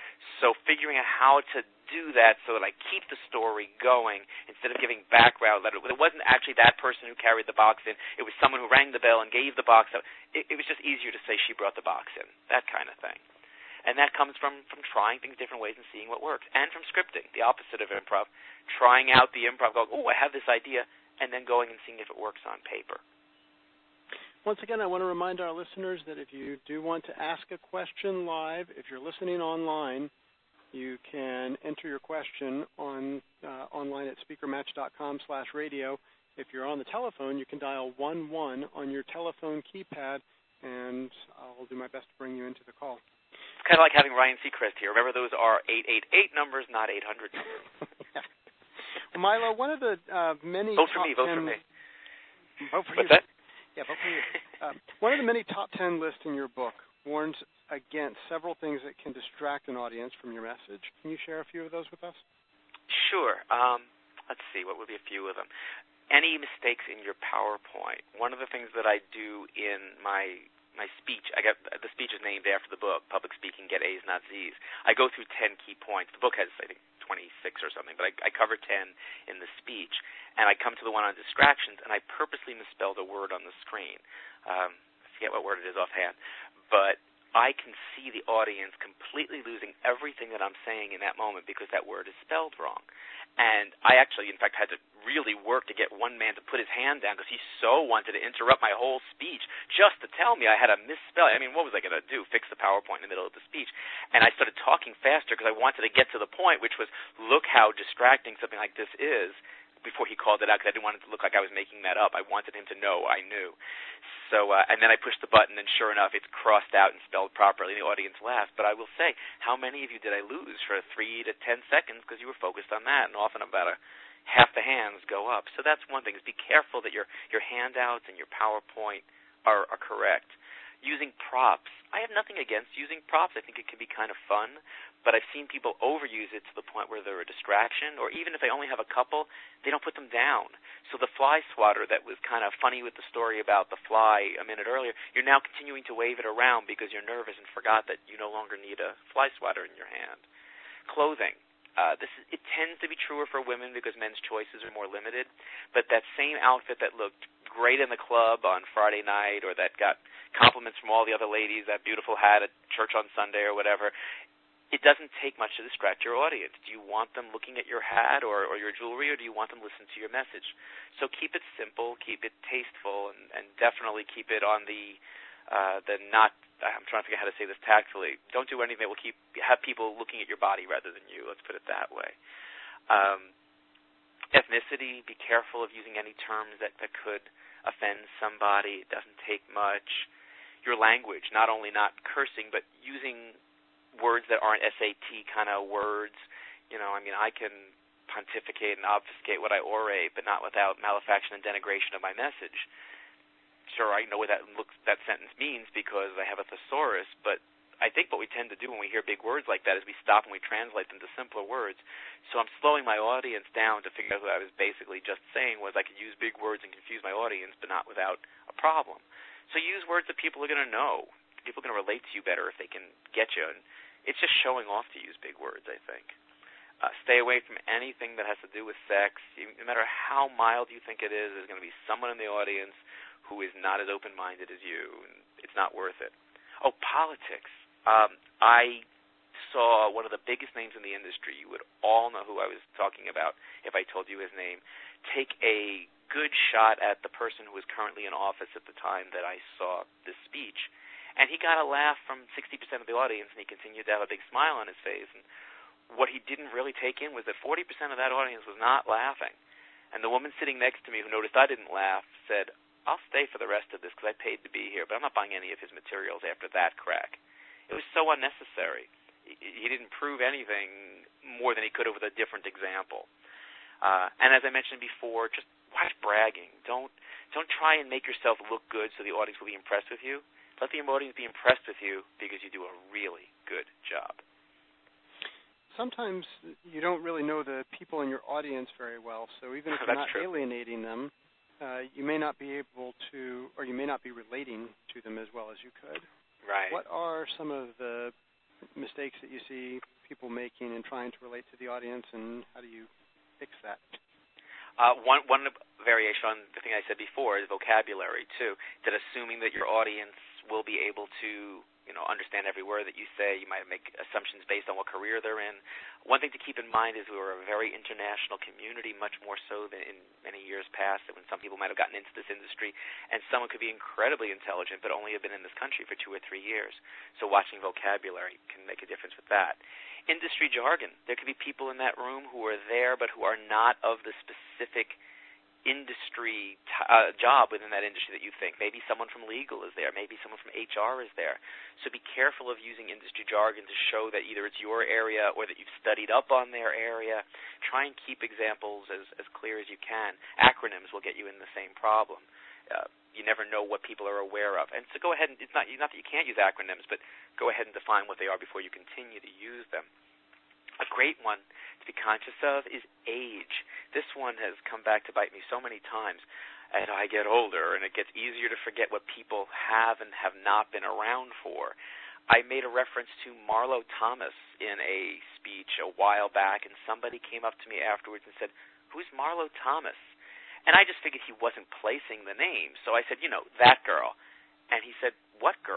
So figuring out how to do that so that I keep the story going instead of giving background. That it wasn't actually that person who carried the box in. It was someone who rang the bell and gave the box out. It, it was just easier to say she brought the box in, that kind of thing. And that comes from, from trying things different ways and seeing what works. And from scripting, the opposite of improv. Trying out the improv, going, oh, I have this idea, and then going and seeing if it works on paper. Once again, I want to remind our listeners that if you do want to ask a question live, if you're listening online, you can enter your question on uh, online at speakermatch.com slash radio. If you're on the telephone, you can dial one one on your telephone keypad, and I'll do my best to bring you into the call. It's kind of like having Ryan Seacrest here. Remember, those are eight eight eight numbers, not eight hundred numbers. Well, Milo, one of the uh, many vote for top me, vote ten... for me. Vote for What's you. that? Yeah, vote for you. um, one of the many top ten lists in your book warns against several things that can distract an audience from your message. Can you share a few of those with us? Sure. Um, let's see. What would be a few of them? Any mistakes in your PowerPoint. One of the things that I do in my my speech, I got the speech is named after the book, Public Speaking, Get A's, Not Z's. I go through ten key points. The book has, I think, twenty-six or something, but I, I cover ten in the speech. And I come to the one on distractions, and I purposely misspelled a word on the screen. Um, I forget what word it is offhand. But I can see the audience completely losing everything that I'm saying in that moment because that word is spelled wrong. And I actually, in fact, had to really work to get one man to put his hand down because he so wanted to interrupt my whole speech just to tell me I had a misspell. I mean, what was I going to do, fix the PowerPoint in the middle of the speech? And I started talking faster because I wanted to get to the point, which was, look how distracting something like this is, before he called it out, because I didn't want it to look like I was making that up. I wanted him to know I knew. So, uh, and then I pushed the button, and sure enough, it's crossed out and spelled properly, and the audience laughed. But I will say, how many of you did I lose for three to ten seconds because you were focused on that, and often about a half the hands go up. So that's one thing, is be careful that your, your handouts and your PowerPoint are, are correct. Using props. I have nothing against using props. I think it can be kind of fun, but I've seen people overuse it to the point where they're a distraction, or even if they only have a couple, they don't put them down. So the fly swatter that was kind of funny with the story about the fly a minute earlier, you're now continuing to wave it around because you're nervous and forgot that you no longer need a fly swatter in your hand. Clothing. Uh, this is, it tends to be truer for women because men's choices are more limited, but that same outfit that looked great in the club on Friday night, or that got compliments from all the other ladies, that beautiful hat at church on Sunday or whatever, it doesn't take much to distract your audience. Do you want them looking at your hat or, or your jewelry, or do you want them listening to your message? So keep it simple, keep it tasteful, and, and definitely keep it on the uh, the not, I'm trying to figure out how to say this tactfully. Don't do anything that will keep have people looking at your body rather than you. Let's put it that way. Um, ethnicity, be careful of using any terms that, that could offend somebody. It doesn't take much. Your language, not only not cursing, but using words that aren't S A T kind of words. You know, I mean, I can pontificate and obfuscate what I orate, but not without malefaction and denigration of my message. Sure, I know what that looks, that sentence means because I have a thesaurus, but I think what we tend to do when we hear big words like that is we stop and we translate them to simpler words. So I'm slowing my audience down to figure out what I was basically just saying was I could use big words and confuse my audience, but not without a problem. So use words that people are going to know. People are going to relate to you better if they can get you. And it's just showing off to use big words, I think. Uh, stay away from anything that has to do with sex. You, no matter how mild you think it is, there's going to be someone in the audience who is not as open-minded as you, and it's not worth it. Oh, politics. Um, I saw one of the biggest names in the industry. You would all know who I was talking about if I told you his name. Take a good shot at the person who was currently in office at the time that I saw this speech. And he got a laugh from sixty percent of the audience, and he continued to have a big smile on his face. And what he didn't really take in was that forty percent of that audience was not laughing. And the woman sitting next to me who noticed I didn't laugh said, I'll stay for the rest of this because I paid to be here, but I'm not buying any of his materials after that crack. It was so unnecessary. He didn't prove anything more than he could have with a different example. Uh, and as I mentioned before, just watch bragging. Don't don't try and make yourself look good so the audience will be impressed with you. Let the audience be impressed with you because you do a really good job. Sometimes you don't really know the people in your audience very well, so even if you're not true. alienating them, uh, you may not be able to, or you may not be relating to them as well as you could. Right. What are some of the mistakes that you see people making in trying to relate to the audience, and how do you fix that? Uh, one one variation on the thing I said before is vocabulary, too, that assuming that your audience will be able to, you know, understand every word that you say. You might make assumptions based on what career they're in. One thing to keep in mind is we're a very international community, much more so than in many years past, when some people might have gotten into this industry, and someone could be incredibly intelligent but only have been in this country for two or three years. So watching vocabulary can make a difference with that. Industry jargon. There could be people in that room who are there but who are not of the specific industry t- uh, job within that industry that you think. Maybe someone from legal is there. Maybe someone from H R is there. So be careful of using industry jargon to show that either it's your area or that you've studied up on their area. Try and keep examples as, as clear as you can. Acronyms will get you in the same problem. Uh, you never know what people are aware of. And so go ahead and, it's not, not that you can't use acronyms, but go ahead and define what they are before you continue to use them. A great one to be conscious of is age. This one has come back to bite me so many times as I get older, and it gets easier to forget what people have and have not been around for. I made a reference to Marlo Thomas in a speech a while back, and somebody came up to me afterwards and said, "Who's Marlo Thomas?" And I just figured he wasn't placing the name, so I said, "You know, that girl." And he said, "What girl?"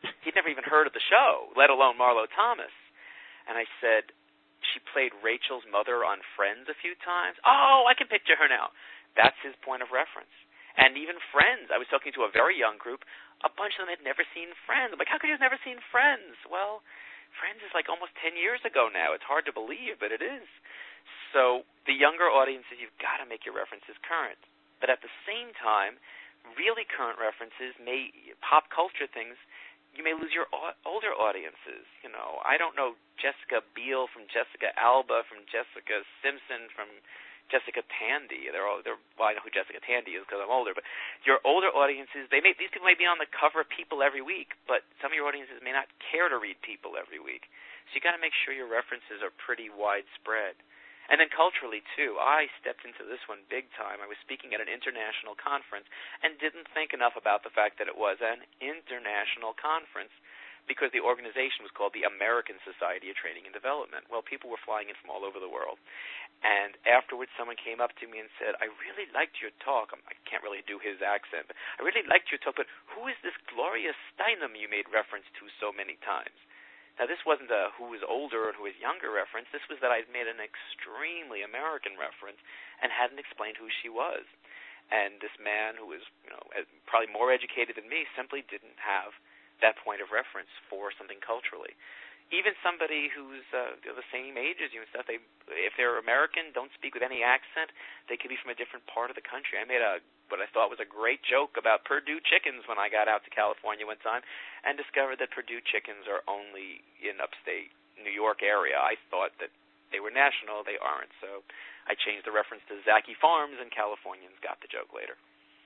He'd never even heard of the show, let alone Marlo Thomas. And I said, she played Rachel's mother on Friends a few times. Oh, I can picture her now. That's his point of reference. And even Friends, I was talking to a very young group, a bunch of them had never seen Friends. I'm like, how could you have never seen Friends? Well, Friends is like almost ten years ago now. It's hard to believe, but it is. So the younger audiences, you've got to make your references current. But at the same time, really current references, may pop culture things, you may lose your older audiences. You know, I don't know Jessica Biel from Jessica Alba, from Jessica Simpson, from Jessica Tandy. They're all, they're, well, I know who Jessica Tandy is because I'm older, but your older audiences, they may, these people may be on the cover of People every week, but some of your audiences may not care to read People every week. So you got to make sure your references are pretty widespread. And then culturally, too, I stepped into this one big time. I was speaking at an international conference and didn't think enough about the fact that it was an international conference because the organization was called the American Society of Training and Development. Well, people were flying in from all over the world. And afterwards, someone came up to me and said, I really liked your talk. I can't really do his accent, but I really liked your talk, but who is this Gloria Steinem you made reference to so many times? Now, this wasn't a who was older and who was younger reference. This was that I'd made an extremely American reference and hadn't explained who she was. And this man, who was, you know, probably more educated than me, simply didn't have that point of reference for something culturally. Even somebody who's uh, the same age as you and stuff, they, if they're American, don't speak with any accent, they could be from a different part of the country. I made a what I thought was a great joke about Purdue chickens when I got out to California one time and discovered that Purdue chickens are only in upstate New York area. I thought that they were national. They aren't. So I changed the reference to Zaki Farms, and Californians got the joke later.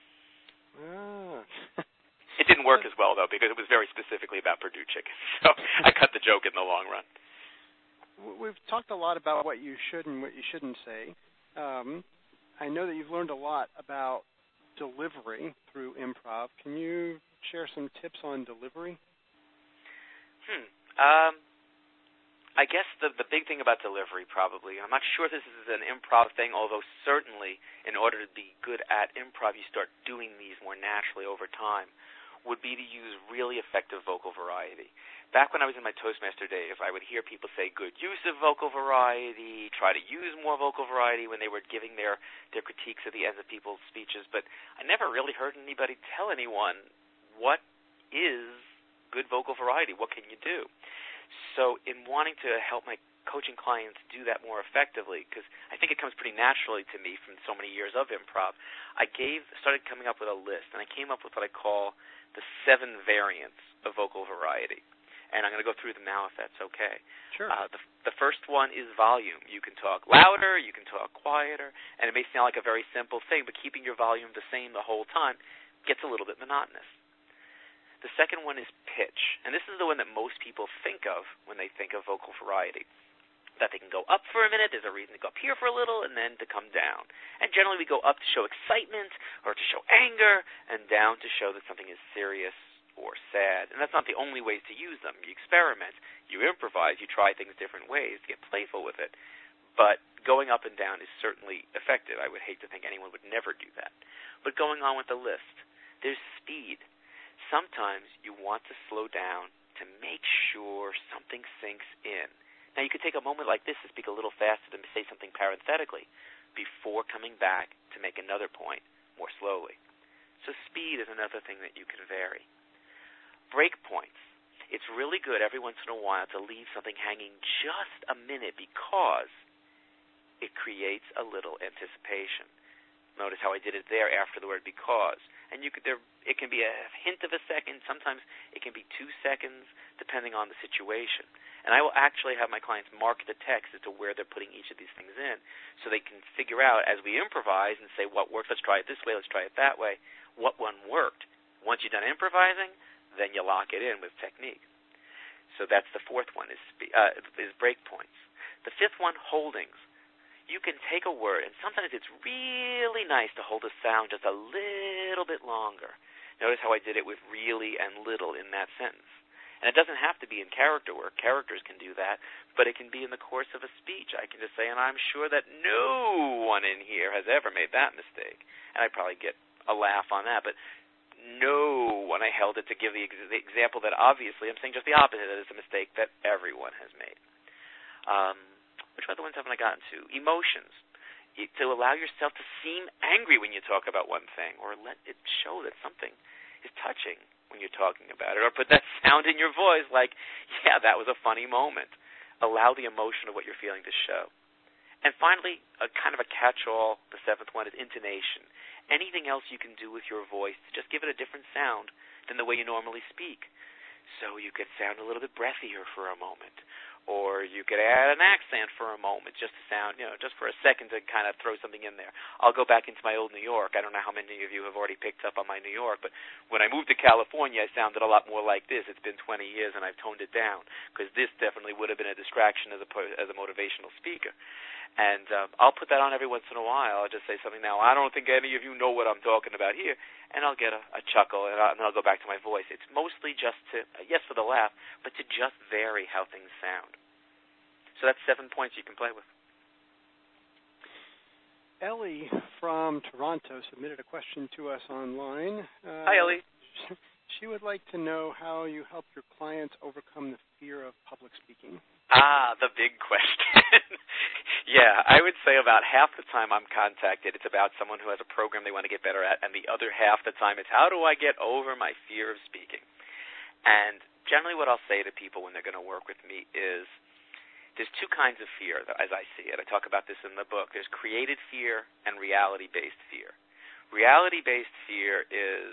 Ah. It didn't work as well, though, because it was very specifically about Purdue chickens. So I cut the joke in the long run. We've talked a lot about what you should and what you shouldn't say. Um, I know that you've learned a lot about delivery through improv. Can you share some tips on delivery? Hmm. Um, I guess the the big thing about delivery, probably, I'm not sure this is an improv thing, although certainly in order to be good at improv, you start doing these more naturally over time, would be to use really effective vocal variety. Back when I was in my Toastmaster days, I would hear people say good use of vocal variety, try to use more vocal variety when they were giving their, their critiques at the end of people's speeches, but I never really heard anybody tell anyone what is good vocal variety, what can you do? So in wanting to help my coaching clients do that more effectively, because I think it comes pretty naturally to me from so many years of improv, I gave started coming up with a list, and I came up with what I call the seven variants of vocal variety. And I'm going to go through them now if that's okay. Sure. Uh, the, the first one is volume. You can talk louder, you can talk quieter, and it may sound like a very simple thing, but keeping your volume the same the whole time gets a little bit monotonous. The second one is pitch, and this is the one that most people think of when they think of vocal variety. That they can go up for a minute, there's a reason to go up here for a little, and then to come down. And generally we go up to show excitement or to show anger, and down to show that something is serious or sad. And that's not the only ways to use them. You experiment, you improvise, you try things different ways to get playful with it. But going up and down is certainly effective. I would hate to think anyone would never do that. But going on with the list, there's speed. Sometimes you want to slow down to make sure something sinks in. Now, you could take a moment like this to speak a little faster than say something parenthetically before coming back to make another point more slowly. So speed is another thing that you can vary. Break points. It's really good every once in a while to leave something hanging just a minute because it creates a little anticipation. Notice how I did it there after the word because. And you could there it can be a hint of a second. Sometimes it can be two seconds, depending on the situation. And I will actually have my clients mark the text as to where they're putting each of these things in so they can figure out as we improvise and say what worked, let's try it this way, let's try it that way, what one worked. Once you're done improvising, then you lock it in with technique. So that's the fourth one, is, uh, is break points. The fifth one, holdings. You can take a word, and sometimes it's really nice to hold a sound just a little bit longer. Notice how I did it with really and little in that sentence. And it doesn't have to be in character work. Characters can do that, but it can be in the course of a speech. I can just say, and I'm sure that no one in here has ever made that mistake. And I'd probably get a laugh on that, but know when I held it to give the, ex- the example that obviously I'm saying just the opposite. That is a mistake that everyone has made. Um, which other ones haven't I gotten to? Emotions. You, to allow yourself to seem angry when you talk about one thing, or let it show that something is touching when you're talking about it, or put that sound in your voice like, yeah, that was a funny moment. Allow the emotion of what you're feeling to show. And finally, a kind of a catch-all, the seventh one, is intonation. Anything else you can do with your voice to just give it a different sound than the way you normally speak. So you could sound a little bit breathier for a moment, or you could add an accent for a moment just to sound, you know, just for a second to kind of throw something in there. I'll go back into my old New York. I don't know how many of you have already picked up on my New York, but when I moved to California, I sounded a lot more like this. It's been twenty years, and I've toned it down, because this definitely would have been a distraction as a, as a motivational speaker. And um, I'll put that on every once in a while. I'll just say something now. I don't think any of you know what I'm talking about here. And I'll get a, a chuckle, and I'll, and I'll go back to my voice. It's mostly just to, uh, yes, for the laugh, but to just vary how things sound. So that's seven points you can play with. Ellie from Toronto submitted a question to us online. Uh, Hi, Ellie. She would like to know how you help your clients overcome the fear of public speaking. Ah, the big question. Yeah, I would say about half the time I'm contacted, it's about someone who has a program they want to get better at, and the other half the time it's how do I get over my fear of speaking? And generally what I'll say to people when they're going to work with me is there's two kinds of fear, as I see it. I talk about this in the book. There's created fear and reality-based fear. Reality-based fear is,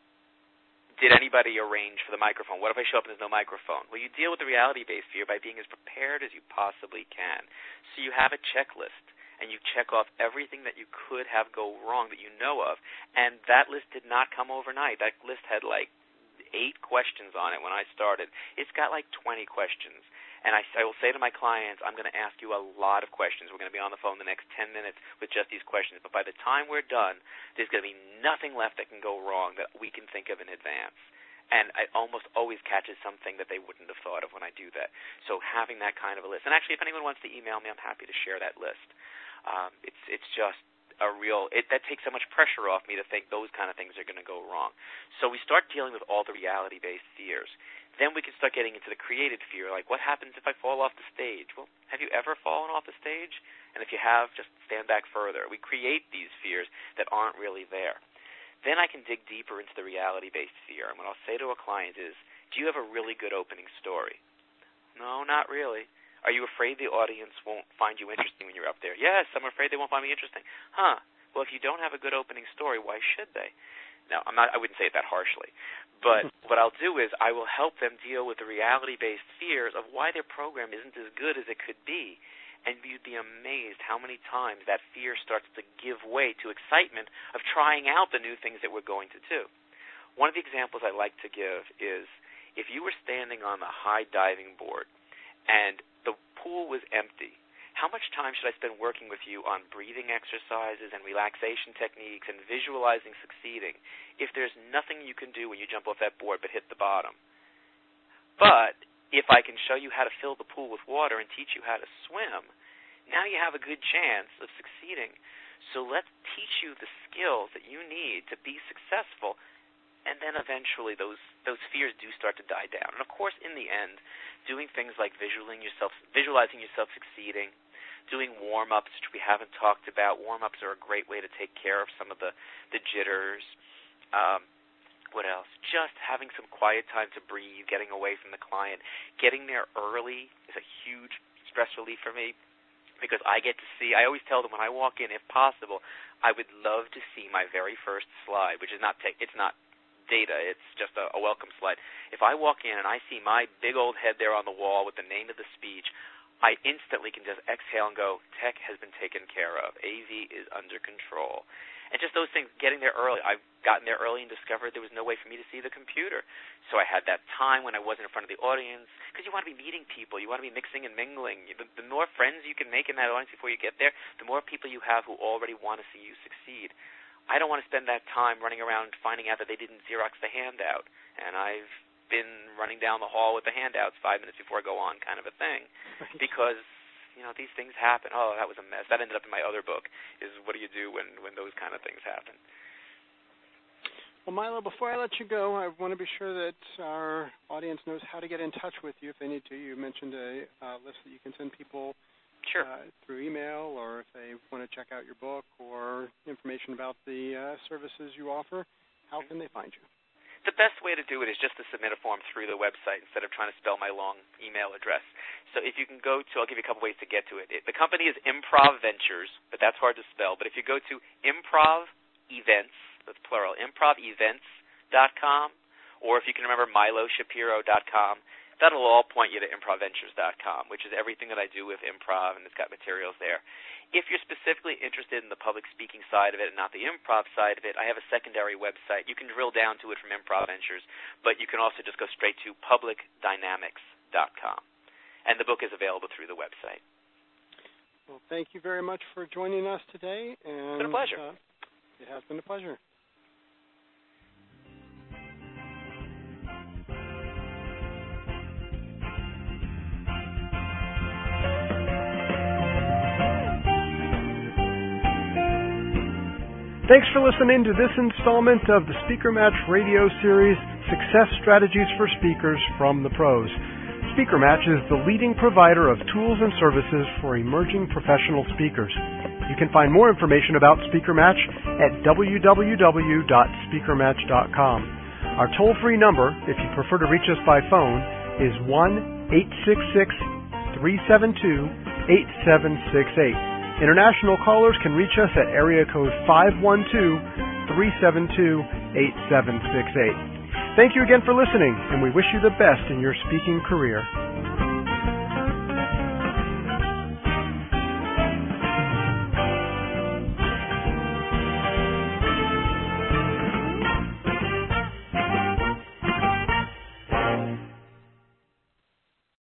did anybody arrange for the microphone? What if I show up and there's no microphone? Well, you deal with the reality-based fear by being as prepared as you possibly can. So you have a checklist, and you check off everything that you could have go wrong that you know of. And that list did not come overnight. That list had like eight questions on it when I started. It's got like twenty questions. And I, I will say to my clients, I'm going to ask you a lot of questions. We're going to be on the phone the next ten minutes with just these questions. But by the time we're done, there's going to be nothing left that can go wrong that we can think of in advance. And it almost always catches something that they wouldn't have thought of when I do that. So having that kind of a list. And actually, if anyone wants to email me, I'm happy to share that list. Um, it's it's just a real, it, that takes so much pressure off me to think those kind of things are going to go wrong. So we start dealing with all the reality-based fears. Then we can start getting into the created fear, like what happens if I fall off the stage? Well, have you ever fallen off the stage? And if you have, just stand back further. We create these fears that aren't really there. Then I can dig deeper into the reality-based fear. And what I'll say to a client is, do you have a really good opening story? No, not really. Are you afraid the audience won't find you interesting when you're up there? Yes, I'm afraid they won't find me interesting. Huh. Well, if you don't have a good opening story, why should they? Now, I'm not, I wouldn't say it that harshly. But what I'll do is I will help them deal with the reality-based fears of why their program isn't as good as it could be. And you'd be amazed how many times that fear starts to give way to excitement of trying out the new things that we're going to do. One of the examples I like to give is if you were standing on the high diving board and the pool was empty, how much time should I spend working with you on breathing exercises and relaxation techniques and visualizing succeeding if there's nothing you can do when you jump off that board but hit the bottom? But if I can show you how to fill the pool with water and teach you how to swim, now you have a good chance of succeeding. So let's teach you the skills that you need to be successful, and then eventually those those fears do start to die down. And of course, in the end, doing things like visualizing yourself, visualizing yourself succeeding, doing warm-ups, which we haven't talked about. Warm-ups are a great way to take care of some of the, the jitters. Um, what else? Just having some quiet time to breathe, getting away from the client. Getting there early is a huge stress relief for me because I get to see, I always tell them when I walk in, if possible, I would love to see my very first slide, which is not, take, it's not data, it's just a, a welcome slide. If I walk in and I see my big old head there on the wall with the name of the speech, I instantly can just exhale and go, tech has been taken care of. A V is under control. And just those things, getting there early. I've gotten there early and discovered there was no way for me to see the computer. So I had that time when I wasn't in front of the audience, because you want to be meeting people. You want to be mixing and mingling. The, the more friends you can make in that audience before you get there, the more people you have who already want to see you succeed. I don't want to spend that time running around finding out that they didn't Xerox the handout. And I've been running down the hall with the handouts five minutes before I go on kind of a thing. Because, you know, these things happen. Oh, that was a mess. That ended up in my other book, is what do you do when, when those kind of things happen. Well, Milo, before I let you go, I want to be sure that our audience knows how to get in touch with you if they need to. You mentioned a uh, list that you can send people sure. uh, through email, or if they want to check out your book or information about the uh, services you offer. How can they find you? The best way to do it is just to submit a form through the website instead of trying to spell my long email address. So if you can go to, I'll give you a couple ways to get to it. it the company is Improv Ventures, but that's hard to spell. But if you go to Improv Events, that's plural, improv events dot com, or if you can remember milo shapiro dot com, that'll all point you to improv ventures dot com, which is everything that I do with improv, and it's got materials there. If you're specifically interested in the public speaking side of it and not the improv side of it, I have a secondary website. You can drill down to it from Improv Ventures, but you can also just go straight to public dynamics dot com. And the book is available through the website. Well, thank you very much for joining us today. And, it's been a pleasure. Uh, it has been a pleasure. Thanks for listening to this installment of the Speaker Match radio series, Success Strategies for Speakers from the Pros. Speaker Match is the leading provider of tools and services for emerging professional speakers. You can find more information about Speaker Match at w w w dot speaker match dot com. Our toll-free number, if you prefer to reach us by phone, is one eight six six, three seven two, eight seven six eight. International callers can reach us at area code five one two, three seven two, eight seven six eight. Thank you again for listening, and we wish you the best in your speaking career.